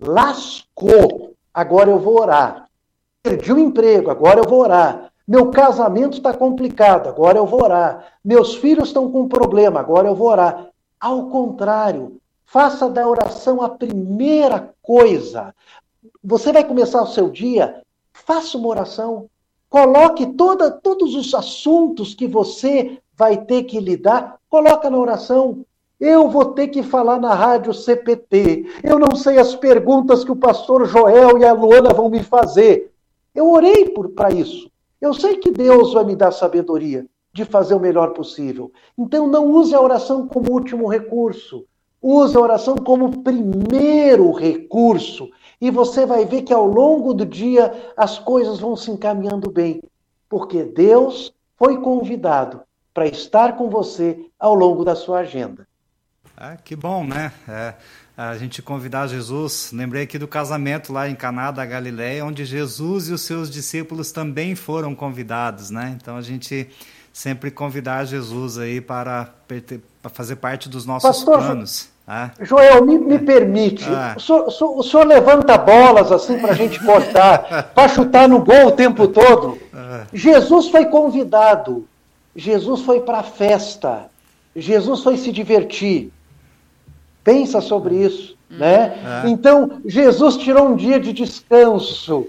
S3: Lascou, agora eu vou orar. Perdi o emprego, agora eu vou orar. Meu casamento está complicado, agora eu vou orar. Meus filhos estão com problema, agora eu vou orar. Ao contrário, faça da oração a primeira coisa. Você vai começar o seu dia, faça uma oração. Coloque toda, todos os assuntos que você vai ter que lidar, coloca na oração. Eu vou ter que falar na rádio C P T. Eu não sei as perguntas que o pastor Joel e a Luana vão me fazer. Eu orei para isso. Eu sei que Deus vai me dar sabedoria de fazer o melhor possível. Então não use a oração como último recurso. Use a oração como primeiro recurso. E você vai ver que ao longo do dia as coisas vão se encaminhando bem. Porque Deus foi convidado para estar com você ao longo da sua agenda.
S2: Ah, que bom, né? É, a gente convidar Jesus. Lembrei aqui do casamento lá em Caná da Galileia, onde Jesus e os seus discípulos também foram convidados, né? Então a gente sempre convidar Jesus aí para, para fazer parte dos nossos Pastor, planos. Ah.
S3: Joel, me, me permite, ah. o, senhor, o senhor levanta bolas assim para a gente cortar, para chutar no gol o tempo todo. Ah. Jesus foi convidado, Jesus foi para a festa, Jesus foi se divertir. Pensa sobre isso, hum. né? Ah. Então, Jesus tirou um dia de descanso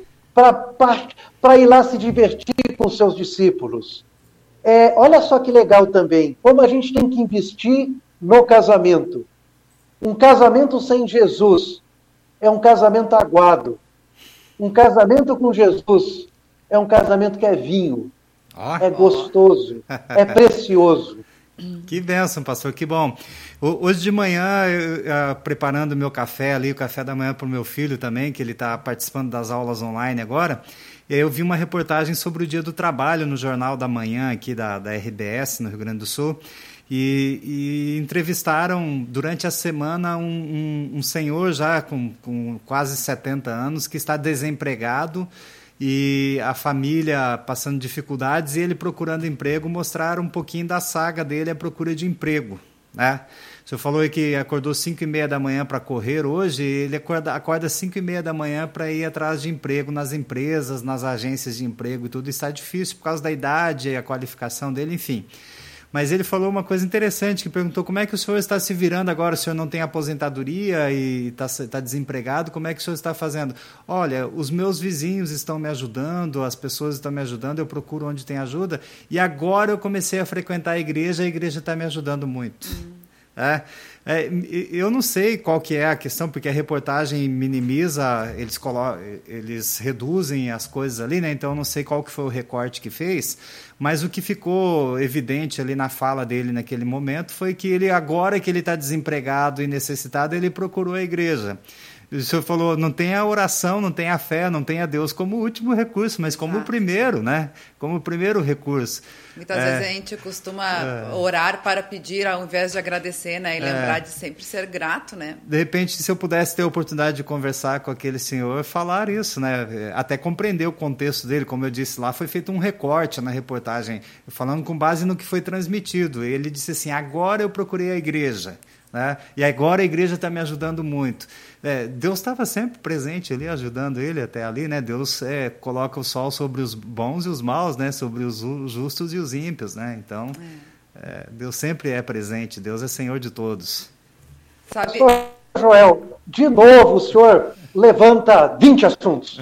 S3: para ir lá se divertir com os seus discípulos. É, olha só que legal também, como a gente tem que investir no casamento. Um casamento sem Jesus é um casamento aguado. Um casamento com Jesus é um casamento que é vinho, oh, é gostoso, oh. é precioso.
S2: Que bênção, pastor, que bom. Hoje de manhã, eu, eu, preparando o meu café ali, o café da manhã para o meu filho também, que ele está participando das aulas online agora, eu vi uma reportagem sobre o Dia do Trabalho no Jornal da Manhã aqui da, da R B S, no Rio Grande do Sul, e, e entrevistaram durante a semana um, um, um senhor já com, com quase setenta anos que está desempregado, e a família passando dificuldades e ele procurando emprego, mostraram um pouquinho da saga dele, a procura de emprego, né? O senhor falou que acordou cinco e meia da manhã para correr hoje, ele acorda, acorda cinco e meia da manhã para ir atrás de emprego nas empresas, nas agências de emprego e tudo. Está difícil por causa da idade e a qualificação dele, enfim. Mas ele falou uma coisa interessante, que perguntou como é que o senhor está se virando agora, o senhor não tem aposentadoria e está, está desempregado, como é que o senhor está fazendo? Olha, os meus vizinhos estão me ajudando, as pessoas estão me ajudando, eu procuro onde tem ajuda, e agora eu comecei a frequentar a igreja, a igreja está me ajudando muito. Hum. É, é, eu não sei qual que é a questão, porque a reportagem minimiza, eles, colocam, eles reduzem as coisas ali, né? Então eu não sei qual que foi o recorte que fez, mas o que ficou evidente ali na fala dele naquele momento foi que ele, agora que ele está desempregado e necessitado, ele procurou a igreja. O senhor falou, não tem a oração, não tem a fé, não tem a Deus como último recurso, mas como ah. o primeiro, né? Como o primeiro recurso.
S1: Muitas
S2: é,
S1: vezes a gente costuma é, orar para pedir ao invés de agradecer, né? E lembrar é, de sempre ser grato, né? De repente, se eu pudesse ter a oportunidade de conversar com aquele senhor, falar isso, né? Até compreender o contexto dele, como eu disse lá, foi feito um recorte na reportagem, falando com base no que foi transmitido. Ele disse assim, agora eu procurei a igreja, né? E agora a igreja está me ajudando muito. É, Deus estava sempre presente ali, ajudando ele até ali, né? Deus é, coloca o sol sobre os bons e os maus, né? Sobre os justos e os ímpios, né? Então, é. É, Deus sempre é presente, Deus é Senhor de todos.
S3: Sabe... Joel, de novo o senhor levanta vinte assuntos.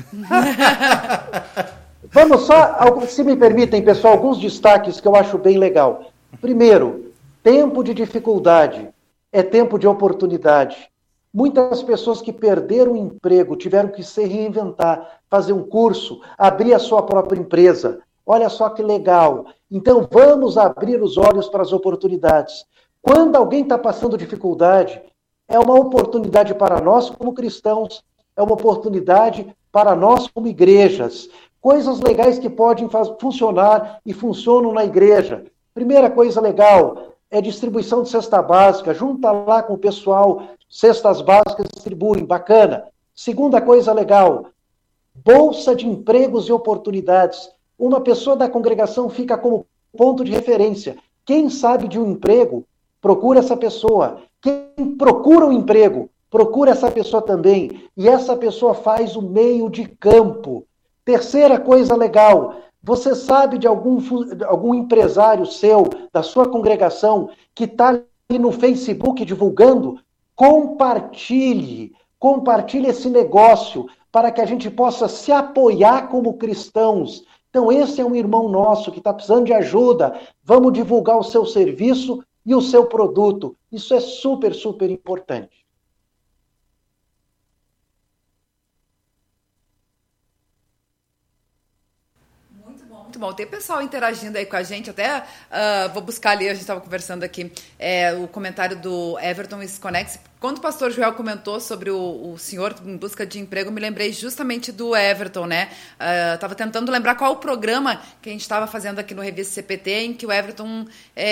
S3: Vamos só, se me permitem, pessoal, alguns destaques que eu acho bem legal. Primeiro, tempo de dificuldade é tempo de oportunidade. Muitas pessoas que perderam o emprego tiveram que se reinventar, fazer um curso, abrir a sua própria empresa. Olha só que legal. Então vamos abrir os olhos para as oportunidades. Quando alguém está passando dificuldade, é uma oportunidade para nós como cristãos, é uma oportunidade para nós como igrejas. Coisas legais que podem funcionar e funcionam na igreja. Primeira coisa legal é distribuição de cesta básica. Junta lá com o pessoal, cestas básicas distribuem, bacana. Segunda coisa legal, bolsa de empregos e oportunidades. Uma pessoa da congregação fica como ponto de referência. Quem sabe de um emprego, procura essa pessoa. Quem procura um emprego, procura essa pessoa também. E essa pessoa faz o meio de campo. Terceira coisa legal, você sabe de algum, algum empresário seu, da sua congregação, que está ali no Facebook divulgando? Compartilhe, compartilhe esse negócio para que a gente possa se apoiar como cristãos. Então esse é um irmão nosso que está precisando de ajuda. Vamos divulgar o seu serviço e o seu produto. Isso é super, super importante.
S1: Muito bom, tem pessoal interagindo aí com a gente, até uh, vou buscar ali, a gente estava conversando aqui, é, o comentário do Everton Sconex. Quando o pastor Joel comentou sobre o, o senhor em busca de emprego, eu me lembrei justamente do Everton, né? Estava uh, tentando lembrar qual o programa que a gente estava fazendo aqui no Revista C P T, em que o Everton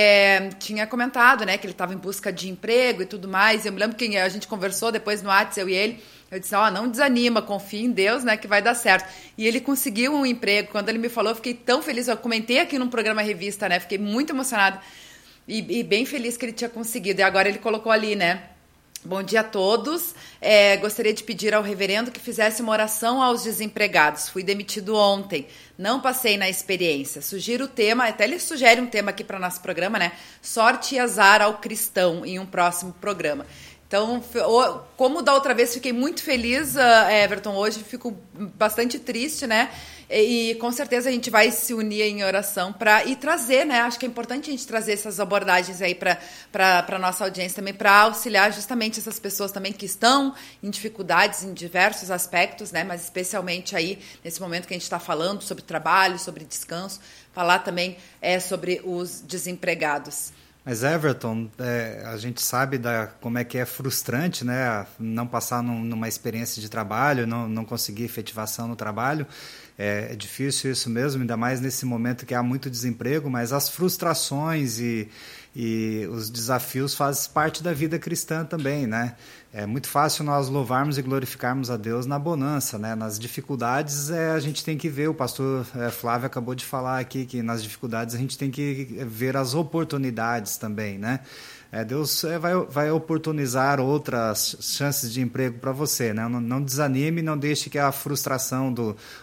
S1: é, tinha comentado, né, que ele estava em busca de emprego e tudo mais. Eu me lembro que a gente conversou depois no WhatsApp, eu e ele. Eu disse, ó, oh, não desanima, confia em Deus, né, que vai dar certo. E ele conseguiu um emprego. Quando ele me falou, eu fiquei tão feliz. Eu comentei aqui num programa Revista, né, fiquei muito emocionada e, e bem feliz que ele tinha conseguido. E agora ele colocou ali, né, bom dia a todos. É, gostaria de pedir ao reverendo que fizesse uma oração aos desempregados. Fui demitido ontem. Não passei na experiência. Sugiro o tema, até ele sugere um tema aqui para o nosso programa, né, sorte e azar ao cristão, em um próximo programa. Então, como da outra vez, fiquei muito feliz, Everton, hoje fico bastante triste, né? E, e com certeza a gente vai se unir em oração para e trazer, né? Acho que é importante a gente trazer essas abordagens aí para a nossa audiência também, para auxiliar justamente essas pessoas também que estão em dificuldades em diversos aspectos, né? Mas especialmente aí nesse momento que a gente está falando sobre trabalho, sobre descanso, falar também é, sobre os desempregados.
S2: Mas Everton, é, a gente sabe da, como é que é frustrante, né, não passar num, numa experiência de trabalho, não, não conseguir efetivação no trabalho. É, é difícil isso mesmo, ainda mais nesse momento que há muito desemprego, mas as frustrações e, e os desafios fazem parte da vida cristã também, né? É muito fácil nós louvarmos e glorificarmos a Deus na bonança, né? Nas dificuldades é, a gente tem que ver, o pastor é, Flávio acabou de falar aqui que nas dificuldades a gente tem que ver as oportunidades também, né? É, Deus é, vai, vai oportunizar outras chances de emprego para você, né? Não, não desanime, não deixe que a frustração do, do desemprego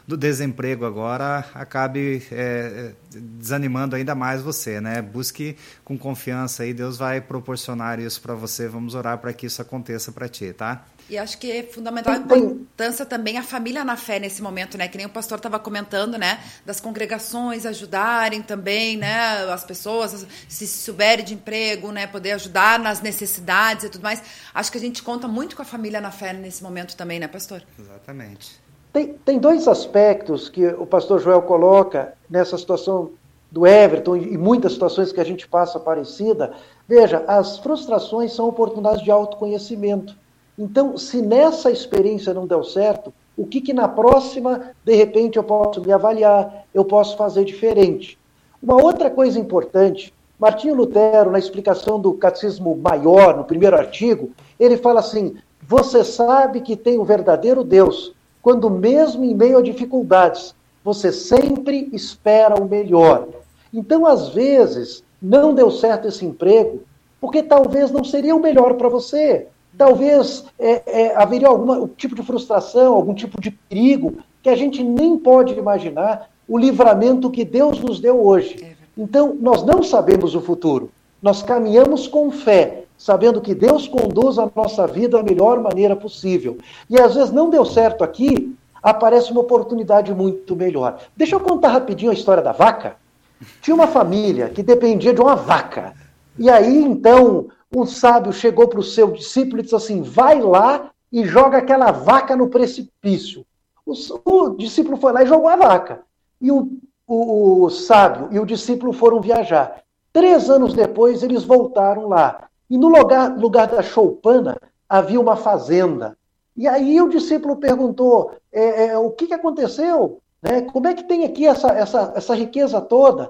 S2: desemprego agora acabe é, desanimando ainda mais você, né? Busque com confiança aí, Deus vai proporcionar isso para você, vamos orar para que isso aconteça para ti, tá?
S1: E acho que é fundamental a importância também a família na fé nesse momento, né? Que nem o pastor estava comentando, né? Das congregações ajudarem também, né? As pessoas, se souberem de emprego, né? Poder ajudar nas necessidades e tudo mais. Acho que a gente conta muito com a família na fé nesse momento também, né, pastor?
S2: Exatamente.
S3: Tem, tem dois aspectos que o pastor Joel coloca nessa situação do Everton e muitas situações que a gente passa parecida. Veja, as frustrações são oportunidades de autoconhecimento. Então, se nessa experiência não deu certo, o que que na próxima, de repente, eu posso me avaliar, eu posso fazer diferente? Uma outra coisa importante, Martinho Lutero, na explicação do Catecismo Maior, no primeiro artigo, ele fala assim, você sabe que tem o verdadeiro Deus, quando mesmo em meio a dificuldades, você sempre espera o melhor. Então, às vezes, não deu certo esse emprego, porque talvez não seria o melhor para você. Talvez é, é, haveria algum tipo de frustração, algum tipo de perigo, que a gente nem pode imaginar o livramento que Deus nos deu hoje. Então, nós não sabemos o futuro. Nós caminhamos com fé, sabendo que Deus conduz a nossa vida da melhor maneira possível. E às vezes não deu certo aqui, aparece uma oportunidade muito melhor. Deixa eu contar rapidinho a história da vaca. Tinha uma família que dependia de uma vaca. E aí, então, um sábio chegou para o seu discípulo e disse assim, vai lá e joga aquela vaca no precipício. O, o discípulo foi lá e jogou a vaca. E o, o, o sábio e o discípulo foram viajar. Três anos depois, eles voltaram lá. E no lugar, lugar da choupana, havia uma fazenda. E aí o discípulo perguntou, é, é, o que, que aconteceu? Né? Como é que tem aqui essa, essa, essa riqueza toda?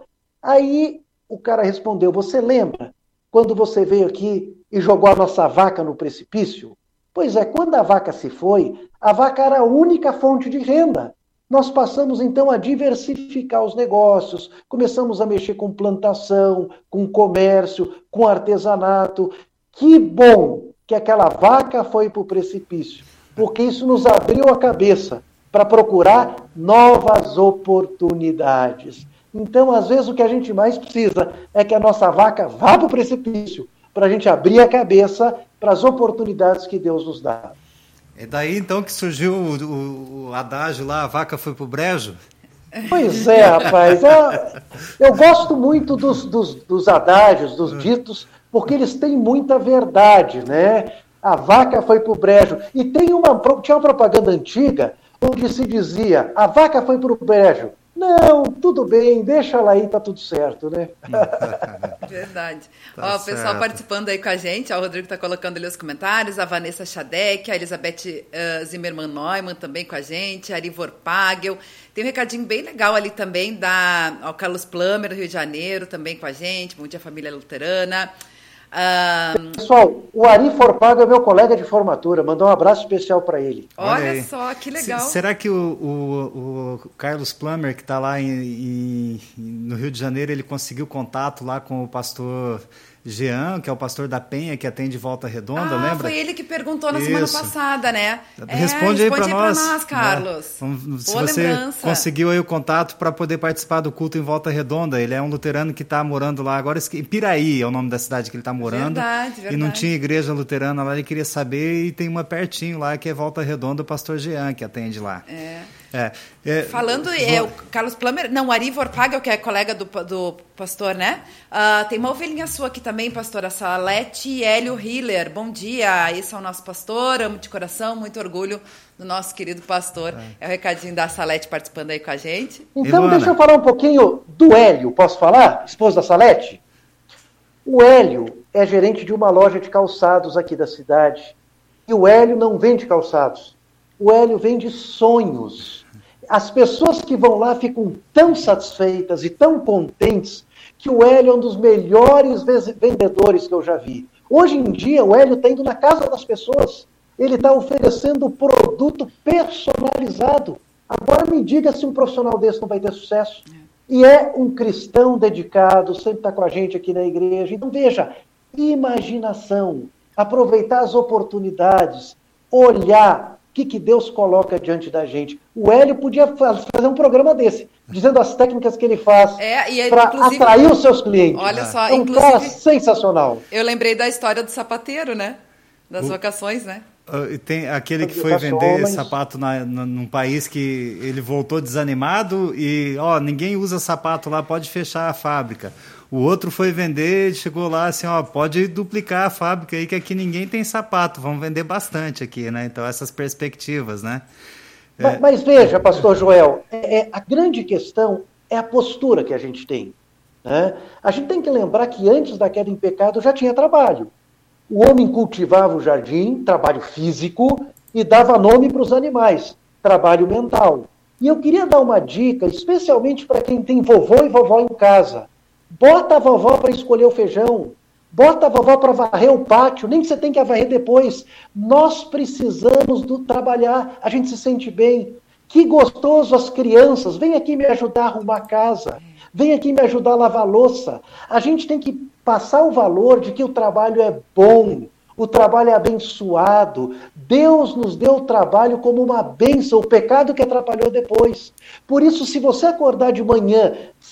S3: Aí o cara respondeu, você lembra quando você veio aqui e jogou a nossa vaca no precipício? Pois é, quando a vaca se foi, a vaca era a única fonte de renda. Nós passamos então a diversificar os negócios, começamos a mexer com plantação, com comércio, com artesanato. Que bom que aquela vaca foi para o precipício, porque isso nos abriu a cabeça para procurar novas oportunidades. Então, às vezes, o que a gente mais precisa é que a nossa vaca vá para o precipício, para a gente abrir a cabeça para as oportunidades que Deus nos dá.
S2: É daí, então, que surgiu o, o, o adágio lá, a vaca foi pro brejo?
S3: Pois é, rapaz. Eu, eu gosto muito dos, dos, dos adágios, dos ditos, porque eles têm muita verdade, né? A vaca foi pro brejo. E tem uma, tinha uma propaganda antiga, onde se dizia, a vaca foi pro brejo. Não, tudo bem, deixa ela aí, tá tudo certo, né?
S1: Verdade.
S2: Tá
S1: ó, o pessoal
S2: certo.
S1: Participando aí com a gente, ó, o Rodrigo tá colocando ali os comentários, a Vanessa Schadek, a Elizabeth uh, Zimmermann Neumann também com a gente, a Arivor Pagel. Tem um recadinho bem legal ali também da ó, Carlos Plummer, do Rio de Janeiro, também com a gente. Bom dia, família luterana. Um...
S3: Pessoal, o Ari Forpago é meu colega de formatura, mandou um abraço especial para ele.
S1: Olha,
S2: Olha
S1: só, que legal.
S2: S- será que o, o, o Carlos Plummer, que está lá em, em, no Rio de Janeiro, ele conseguiu contato lá com o pastor Jean, que é o pastor da Penha, que atende Volta Redonda,
S1: ah,
S2: lembra?
S1: foi ele que perguntou na
S2: Isso.
S1: semana passada, né?
S2: Responde,
S1: é,
S2: aí para nós,
S1: nós, Carlos.
S2: Né? Se
S1: Boa
S2: você
S1: lembrança.
S2: conseguiu aí o contato para poder participar do culto em Volta Redonda, ele é um luterano que está morando lá agora, em Piraí é o nome da cidade que ele está morando.
S1: Verdade, verdade.
S2: E não tinha igreja luterana lá, ele queria saber, e tem uma pertinho lá que é Volta Redonda, o pastor Jean que atende lá.
S1: É.
S2: É, é,
S1: Falando, é, o Carlos Plummer, não, o Ari Vorpagel, que é colega do, do pastor, né? Uh, tem uma ovelhinha sua aqui também, pastora Salete Hélio Hiller. Bom dia, esse é o nosso pastor, amo de coração, muito orgulho do nosso querido pastor. É, é o recadinho da Salete participando aí com a gente.
S3: Então,
S2: Ivana.
S3: deixa eu falar um pouquinho do Hélio, posso falar? Esposa da Salete? O Hélio é gerente de uma loja de calçados aqui da cidade. E o Hélio não vende calçados. O Hélio vende sonhos. As pessoas que vão lá ficam tão satisfeitas e tão contentes que o Hélio é um dos melhores vendedores que eu já vi. Hoje em dia, o Hélio está indo na casa das pessoas. Ele está oferecendo produto personalizado. Agora me diga se um profissional desse não vai ter sucesso. E é um cristão dedicado, sempre está com a gente aqui na igreja. Então, veja, imaginação, aproveitar as oportunidades, olhar que, que Deus coloca diante da gente. O Hélio podia fazer um programa desse, dizendo as técnicas que ele faz
S1: é,
S3: para atrair os seus clientes.
S1: Olha só,
S3: é um
S1: inclusive,
S3: cara sensacional.
S1: Eu lembrei da história do sapateiro, né? Das o... vocações, né?
S2: Uh, tem aquele que foi vender sapato na, na, num país que ele voltou desanimado e, ó, ninguém usa sapato lá, pode fechar a fábrica. O outro foi vender, chegou lá assim, ó, pode duplicar a fábrica aí que aqui ninguém tem sapato, vamos vender bastante aqui, né? Então essas perspectivas, né?
S3: Mas, é... mas veja, pastor Joel, é, é, a grande questão é a postura que a gente tem, né? A gente tem que lembrar que antes da queda em pecado já tinha trabalho. O homem cultivava o jardim, trabalho físico, e dava nome para os animais, trabalho mental. E eu queria dar uma dica, especialmente para quem tem vovô e vovó em casa. Bota a vovó para escolher o feijão, bota a vovó para varrer o pátio, nem que você tem que varrer depois. Nós precisamos do trabalhar, a gente se sente bem. Que gostoso as crianças, vem aqui me ajudar a arrumar a casa, vem aqui me ajudar a lavar a louça. A gente tem que passar o valor de que o trabalho é bom, o trabalho é abençoado. Deus nos deu o trabalho como uma bênção, o pecado que atrapalhou depois. Por isso, se você acordar de manhã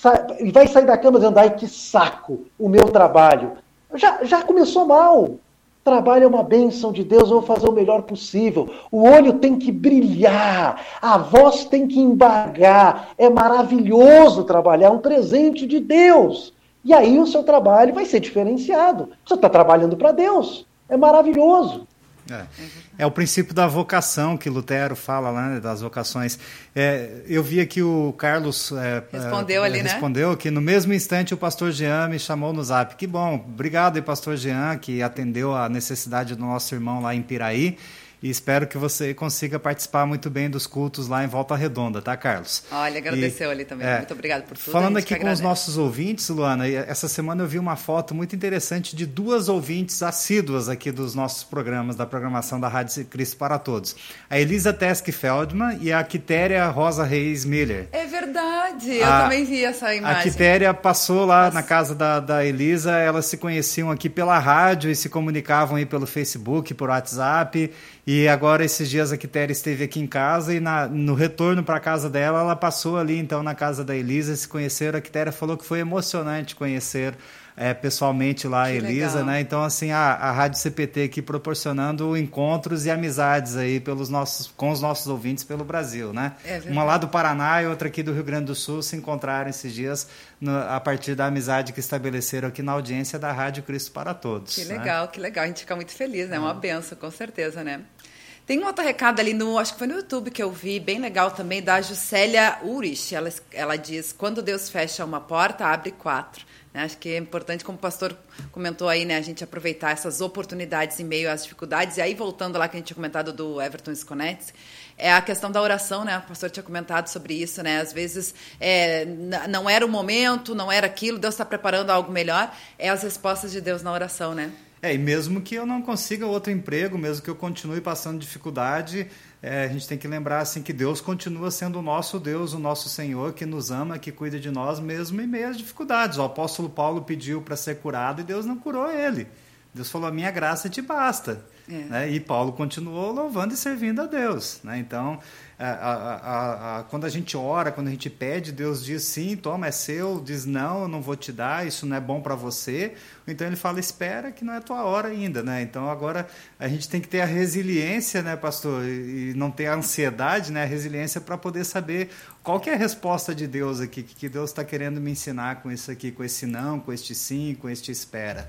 S3: e vai sair da cama dizendo, ai que saco, o meu trabalho, já, já começou mal. Trabalho é uma bênção de Deus, eu vou fazer o melhor possível. O olho tem que brilhar, a voz tem que embargar. É maravilhoso trabalhar, é um presente de Deus. E aí o seu trabalho vai ser diferenciado. Você está trabalhando para Deus. É maravilhoso.
S2: É. é o princípio da vocação que Lutero fala, né, das vocações. É, eu vi aqui o Carlos é,
S1: respondeu,
S2: é,
S1: ali,
S2: respondeu né? que no mesmo instante o pastor Jean me chamou no zap. Que bom, obrigado aí, pastor Jean, que atendeu a necessidade do nosso irmão lá em Piraí. E espero que você consiga participar muito bem dos cultos lá em Volta Redonda, tá, Carlos?
S1: Olha, agradeceu e, ali também. É, muito obrigado por tudo.
S2: Falando aqui com os nossos ouvintes, Luana, essa semana eu vi uma foto muito interessante de duas ouvintes assíduas aqui dos nossos programas, da programação da Rádio Cristo para Todos. A Elisa Teske Feldman e a Quitéria Rosa Reis Miller.
S1: É verdade, eu a, também vi essa imagem.
S2: A Quitéria passou lá Nossa. na casa da, da Elisa, elas se conheciam aqui pela rádio e se comunicavam aí pelo Facebook, por WhatsApp. E agora, esses dias, a Quitéria esteve aqui em casa e na, no retorno para a casa dela, ela passou ali, então, na casa da Elisa, se conheceram. A Quitéria falou que foi emocionante conhecer é, pessoalmente lá a que Elisa, legal. né? Então, assim, a, a Rádio C P T aqui proporcionando encontros e amizades aí pelos nossos, com os nossos ouvintes pelo Brasil, né? É uma lá do Paraná e outra aqui do Rio Grande do Sul se encontraram esses dias no, a partir da amizade que estabeleceram aqui na audiência da Rádio Cristo para Todos.
S1: Que
S2: né?
S1: legal, que legal. A gente fica muito feliz, né? É uma benção, com certeza, né? Tem um outro recado ali, no, acho que foi no YouTube que eu vi, bem legal também, da Juscelia Urich. Ela, ela diz, quando Deus fecha uma porta, abre quatro. Né? Acho que é importante, como o pastor comentou aí, né, a gente aproveitar essas oportunidades em meio às dificuldades. E aí, voltando lá que a gente tinha comentado do Everton Sconetz, é a questão da oração, né? O pastor tinha comentado sobre isso, né? Às vezes é, não era o momento, não era aquilo, Deus está preparando algo melhor. É as respostas de Deus na oração, né?
S2: É, e mesmo que eu não consiga outro emprego, mesmo que eu continue passando dificuldade, é, a gente tem que lembrar assim, que Deus continua sendo o nosso Deus, o nosso Senhor, que nos ama, que cuida de nós, mesmo em meio às dificuldades. O apóstolo Paulo pediu para ser curado e Deus não curou ele. Deus falou, a minha graça te basta. É. Né? E Paulo continuou louvando e servindo a Deus. Né? Então, a, a, a, a, quando a gente ora, quando a gente pede, Deus diz sim, toma, é seu, diz não, eu não vou te dar, isso não é bom para você. Então ele fala, espera que não é tua hora ainda. Né? Então agora a gente tem que ter a resiliência, né, pastor, e não ter a ansiedade, né, a resiliência para poder saber qual que é a resposta de Deus aqui, que Deus está querendo me ensinar com isso aqui, com esse não, com este sim, com este espera.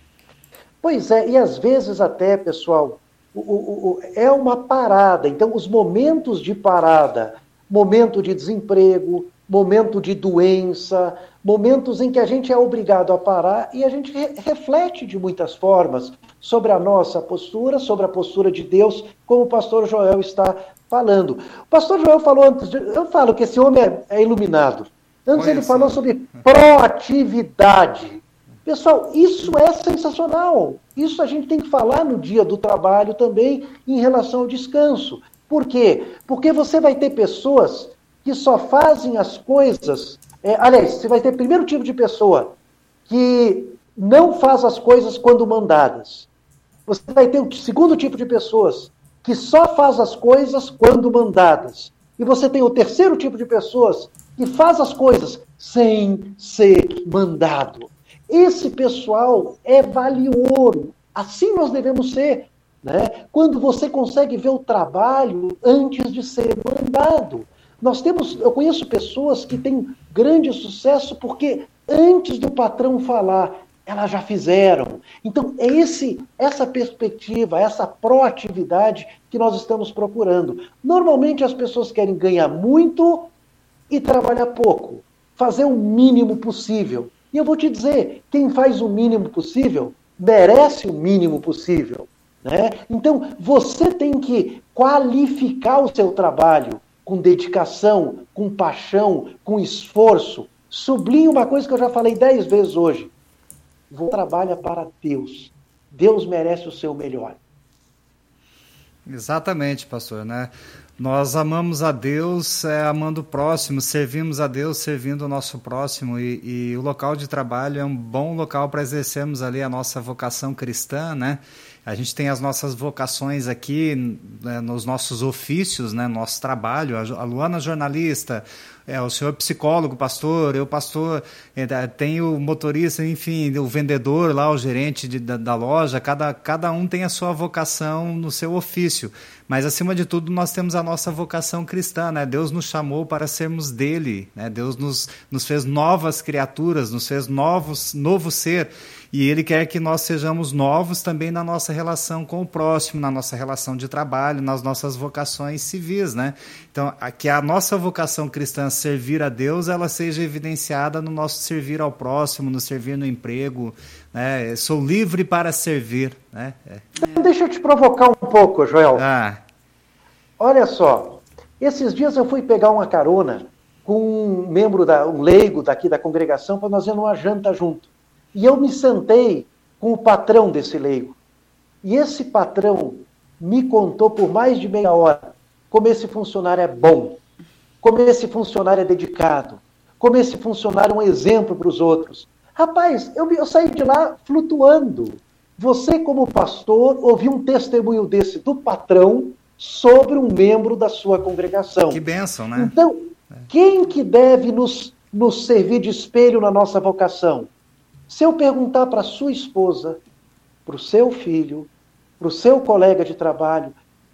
S3: Pois é, e às vezes até, pessoal, o, o, o, é uma parada. Então, os momentos de parada, momento de desemprego, momento de doença, momentos em que a gente é obrigado a parar e a gente re- reflete de muitas formas sobre a nossa postura, sobre a postura de Deus, como o pastor Joel está falando. O pastor Joel falou antes, de, eu falo que esse homem é, é iluminado. Antes Olha ele só. falou sobre proatividade. Pessoal, isso é sensacional. Isso a gente tem que falar no dia do trabalho também em relação ao descanso. Por quê? Porque você vai ter pessoas que só fazem as coisas... É, aliás, você vai ter o primeiro tipo de pessoa que não faz as coisas quando mandadas. Você vai ter o segundo tipo de pessoas que só faz as coisas quando mandadas. E você tem o terceiro tipo de pessoas que faz as coisas sem ser mandado. Esse pessoal é vale ouro. Assim nós devemos ser, né? Quando você consegue ver o trabalho antes de ser mandado. Nós temos, eu conheço pessoas que têm grande sucesso porque antes do patrão falar, elas já fizeram. Então, é esse, essa perspectiva, essa proatividade que nós estamos procurando. Normalmente as pessoas querem ganhar muito e trabalhar pouco. Fazer o mínimo possível. E eu vou te dizer, quem faz o mínimo possível, merece o mínimo possível. Né? Então, você tem que qualificar o seu trabalho com dedicação, com paixão, com esforço. Sublinho uma coisa que eu já falei dez vezes hoje. Você trabalha para Deus. Deus merece o seu melhor.
S2: Exatamente, pastor, né? Nós amamos a Deus é, amando o próximo, servimos a Deus servindo o nosso próximo e, e o local de trabalho é um bom local para exercermos ali a nossa vocação cristã, né? A gente tem as nossas vocações aqui, né, nos nossos ofícios, né, nosso trabalho. A Luana jornalista, é, o senhor psicólogo, pastor, eu pastor, é, tem o motorista, enfim, o vendedor lá, o gerente de, da, da loja. Cada, cada um tem a sua vocação no seu ofício. Mas, acima de tudo, nós temos a nossa vocação cristã, né? Deus nos chamou para sermos dele, né? Deus nos, nos fez novas criaturas, nos fez novos, novo ser. E Ele quer que nós sejamos novos também na nossa relação com o próximo, na nossa relação de trabalho, nas nossas vocações civis, né? Então, que a nossa vocação cristã servir a Deus, ela seja evidenciada no nosso servir ao próximo, no servir no emprego, né? Sou livre para servir, né? É.
S3: Deixa eu te provocar um pouco, Joel.
S2: Ah.
S3: Olha só, esses dias eu fui pegar uma carona com um membro, da, um leigo daqui da congregação para nós irmos uma janta junto. E eu me sentei com o patrão desse leigo. E esse patrão me contou por mais de meia hora como esse funcionário é bom, como esse funcionário é dedicado, como esse funcionário é um exemplo para os outros. Rapaz, eu, eu saí de lá flutuando. Você, como pastor, ouviu um testemunho desse do patrão sobre um membro da sua congregação.
S2: Que bênção, né?
S3: Então, quem que deve nos, nos servir de espelho na nossa vocação? Se eu perguntar para a sua esposa, para o seu filho, para o seu colega de trabalho,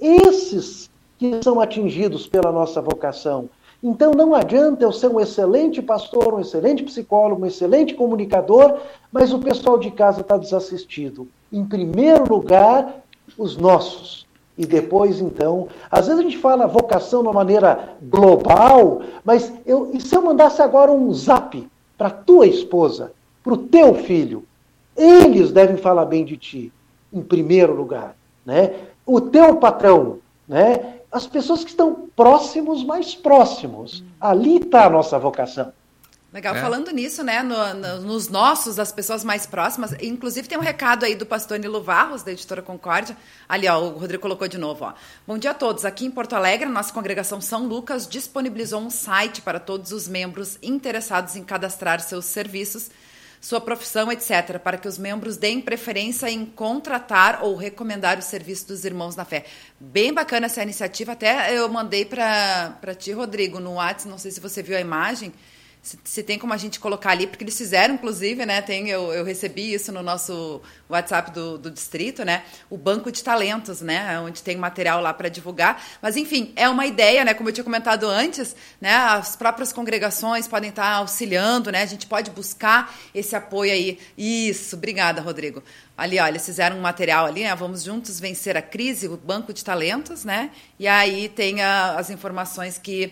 S3: esses que são atingidos pela nossa vocação. Então não adianta eu ser um excelente pastor, um excelente psicólogo, um excelente comunicador, mas o pessoal de casa está desassistido. Em primeiro lugar, os nossos. E depois, então, às vezes a gente fala vocação de uma maneira global, mas eu, e se eu mandasse agora um zap para a tua esposa, para o teu filho, eles devem falar bem de ti, em primeiro lugar, né? O teu patrão, né? As pessoas que estão próximos, mais próximos. Ali está a nossa vocação.
S1: Legal,
S2: é. Falando
S1: nisso, né, no, no, nos nossos, das pessoas mais próximas, inclusive tem um recado aí do pastor Nilo Varros, da Editora Concórdia. Ali, ó, o Rodrigo colocou de novo, ó. Bom dia a todos. Aqui em Porto Alegre, a nossa congregação São Lucas disponibilizou um site para todos os membros interessados em cadastrar seus serviços, sua profissão, etcétera, para que os membros deem preferência em contratar ou recomendar o serviço dos irmãos na fé. Bem bacana essa iniciativa, até eu mandei para ti, Rodrigo, no WhatsApp, não sei se você viu a imagem, se, se tem como a gente colocar ali, porque eles fizeram, inclusive, né, tem, eu, eu recebi isso no nosso WhatsApp do, do distrito, né, o banco de talentos, né, onde tem material lá para divulgar, mas enfim, é uma ideia, né, como eu tinha comentado antes, né, as próprias congregações podem estar auxiliando, né, a gente pode buscar esse apoio aí. Isso, obrigada, Rodrigo. Ali, ó, eles fizeram um material ali, né, vamos juntos vencer a crise, o banco de talentos, né, e aí tem a, as informações que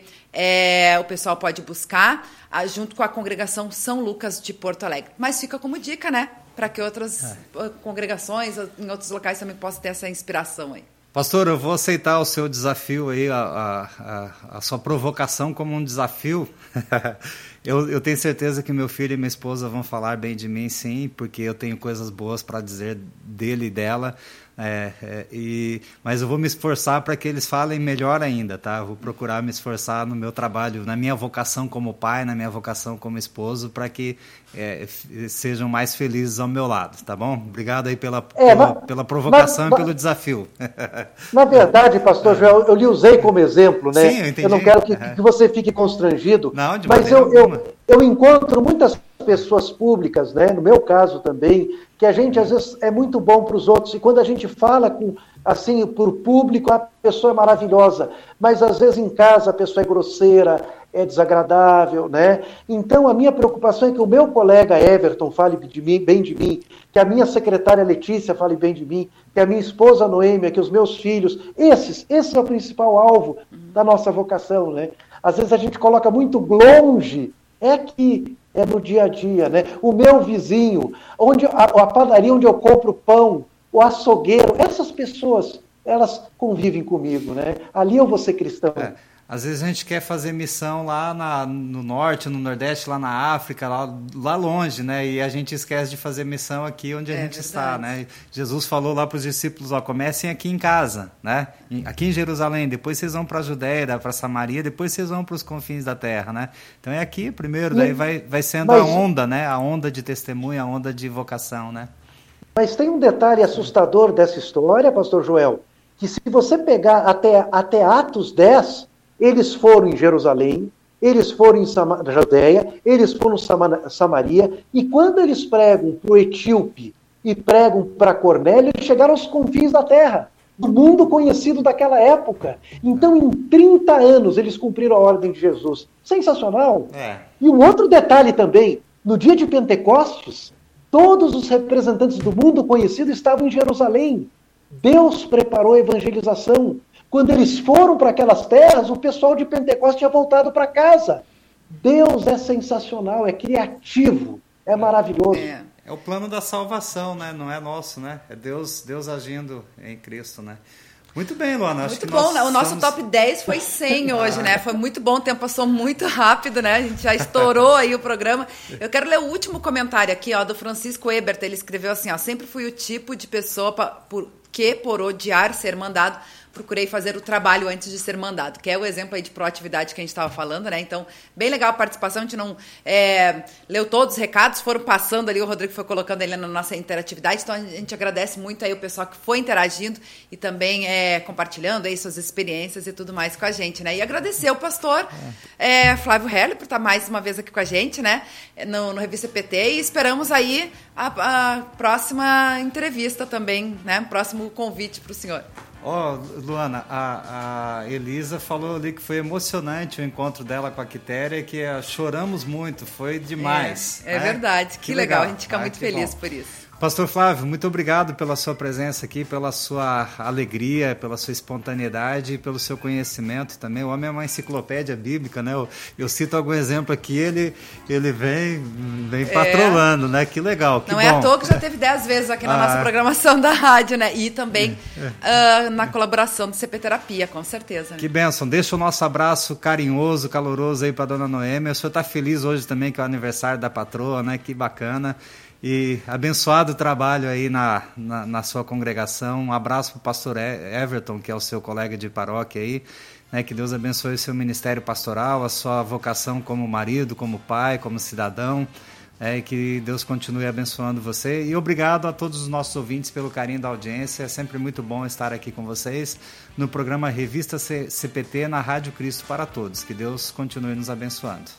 S1: é, o pessoal pode buscar, a, junto com a congregação São Lucas de Porto Alegre. Mas fica como dica, né, para que outras é. congregações em outros locais também possam ter essa inspiração aí.
S2: Pastor, eu vou aceitar o seu desafio aí, a, a, a, a sua provocação como um desafio. Eu, eu tenho certeza que meu filho e minha esposa vão falar bem de mim, sim, porque eu tenho coisas boas para dizer dele e dela. É, é, e, mas eu vou me esforçar para que eles falem melhor ainda, tá? Eu vou procurar me esforçar no meu trabalho, na minha vocação como pai, na minha vocação como esposo, para que é, sejam mais felizes ao meu lado, tá bom? Obrigado aí pela, é, pela, mas, pela provocação mas, e pelo desafio.
S3: Na verdade, pastor Joel, eu lhe usei como exemplo, né?
S2: Sim, eu entendi.
S3: Eu não quero que, que você fique constrangido,
S2: não, de
S3: mas eu, eu, eu encontro muitas pessoas públicas, né? No meu caso também, que a gente às vezes é muito bom para os outros, e quando a gente fala com, assim, para o público, a pessoa é maravilhosa, mas às vezes em casa a pessoa é grosseira, é desagradável, né? Então a minha preocupação é que o meu colega Everton fale de mim, bem de mim, que a minha secretária Letícia fale bem de mim, que a minha esposa Noêmia, que os meus filhos, esses, esse é o principal alvo da nossa vocação, né? Às vezes a gente coloca muito longe, é aqui, é no dia a dia, né? O meu vizinho, onde a, a padaria onde eu compro pão, o açougueiro, essas pessoas, elas convivem comigo, né? Ali eu vou ser cristão.
S2: É. Às vezes a gente quer fazer missão lá na, no norte, no nordeste, lá na África, lá, lá longe, né? E a gente esquece de fazer missão aqui onde a é, gente verdade. está, né? Jesus falou lá para os discípulos, ó, comecem aqui em casa, né? Aqui em Jerusalém, depois vocês vão para a Judéia, para Samaria, depois vocês vão para os confins da terra, né? Então é aqui primeiro, daí vai, vai sendo mas, a onda, né? A onda de testemunho, a onda de vocação, né?
S3: Mas tem um detalhe assustador dessa história, pastor Joel, que se você pegar até, até Atos dez... eles foram em Jerusalém, eles foram em Sam- Judéia, eles foram em Samaria, e quando eles pregam para o etíope e pregam para Cornélio, eles chegaram aos confins da terra, do mundo conhecido daquela época. Então, em trinta anos, eles cumpriram a ordem de Jesus. Sensacional! É. E um outro detalhe também, no dia de Pentecostes, todos os representantes do mundo conhecido estavam em Jerusalém. Deus preparou a evangelização. Quando eles foram para aquelas terras, o pessoal de Pentecostes tinha voltado para casa. Deus é sensacional, é criativo, é maravilhoso.
S2: É, é o plano da salvação, né? Não é nosso, né? É Deus, Deus agindo em Cristo, né? Muito bem, Luana. Acho
S1: muito
S2: que
S1: bom,
S2: nós
S1: o nosso
S2: estamos...
S1: top dez foi cem hoje, né? Foi muito bom, o tempo passou muito rápido, né? A gente já estourou aí o programa. Eu quero ler o último comentário aqui, ó, do Francisco Ebert. Ele escreveu assim, ó, sempre fui o tipo de pessoa pra, por, que, por odiar ser mandado, procurei fazer o trabalho antes de ser mandado, que é o exemplo aí de proatividade que a gente estava falando, né? Então, bem legal a participação, a gente não é, leu todos os recados, foram passando ali, o Rodrigo foi colocando ele na nossa interatividade, então a gente agradece muito aí o pessoal que foi interagindo e também é, compartilhando aí suas experiências e tudo mais com a gente, né? E agradecer ao pastor é, Flávio Herle por estar mais uma vez aqui com a gente, né? No, no Revista P T, e esperamos aí a, a próxima entrevista também, né? Próximo convite para o senhor.
S2: Ó, oh, Luana, a, a Elisa falou ali que foi emocionante o encontro dela com a Quitéria, que uh, choramos muito, foi demais.
S1: É, é né? verdade, que, que legal. legal, a gente fica ah, muito feliz bom. por isso.
S2: Pastor Flávio, muito obrigado pela sua presença aqui, pela sua alegria, pela sua espontaneidade e pelo seu conhecimento também. O homem é uma enciclopédia bíblica, né? Eu, eu cito algum exemplo aqui, ele, ele vem, vem patrolando, é. né? Que legal, que
S1: Não
S2: bom.
S1: é à toa que já teve dez vezes aqui na ah. nossa programação da rádio, né? E também é. uh, na colaboração do C P Terapia, com certeza. Né?
S2: Que bênção. Deixa o nosso abraço carinhoso, caloroso aí para dona Noêmia. O senhor está feliz hoje também, que é o aniversário da patroa, né? Que bacana. E abençoado trabalho aí na, na, na sua congregação. Um abraço para o pastor Everton, que é o seu colega de paróquia aí. Né, que Deus abençoe o seu ministério pastoral, a sua vocação como marido, como pai, como cidadão. É, e que Deus continue abençoando você. E obrigado a todos os nossos ouvintes pelo carinho da audiência. É sempre muito bom estar aqui com vocês no programa Revista C P T na Rádio Cristo para Todos. Que Deus continue nos abençoando.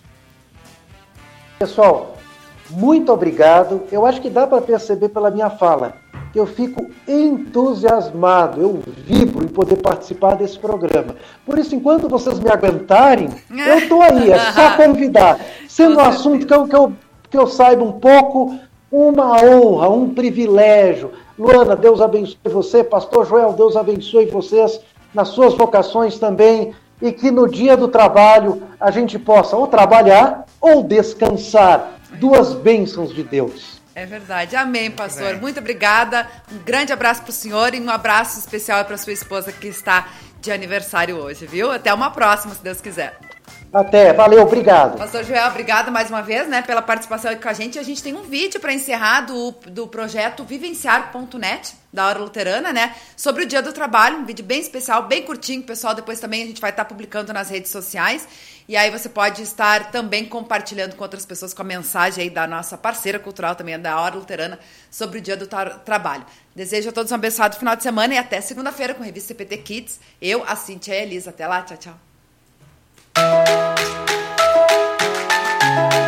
S3: Pessoal, muito obrigado. Eu acho que dá para perceber pela minha fala que eu fico entusiasmado, eu vibro em poder participar desse programa. Por isso, enquanto vocês me aguentarem, eu estou aí, é só convidar. Sendo um assunto que eu, que, eu, que eu saiba um pouco, uma honra, um privilégio. Luana, Deus abençoe você. Pastor Joel, Deus abençoe vocês nas suas vocações também. E que no dia do trabalho a gente possa ou trabalhar ou descansar. Duas bênçãos de Deus.
S1: É verdade. Amém, pastor. É. Muito obrigada. Um grande abraço para o senhor e um abraço especial para sua esposa que está de aniversário hoje, viu? Até uma próxima, se Deus quiser.
S3: Até, valeu, obrigado.
S1: Pastor Joel, obrigado mais uma vez, né, pela participação aqui com a gente. A gente tem um vídeo para encerrar do, do projeto vivenciar ponto net, da Hora Luterana, né, sobre o Dia do Trabalho, um vídeo bem especial, bem curtinho, pessoal, depois também a gente vai estar publicando nas redes sociais, e aí você pode estar também compartilhando com outras pessoas com a mensagem aí da nossa parceira cultural também, da Hora Luterana, sobre o Dia do tra- Trabalho. Desejo a todos um abençoado final de semana e até segunda-feira com a revista C P T Kids. Eu, a Cíntia e a Elisa. Até lá, tchau, tchau.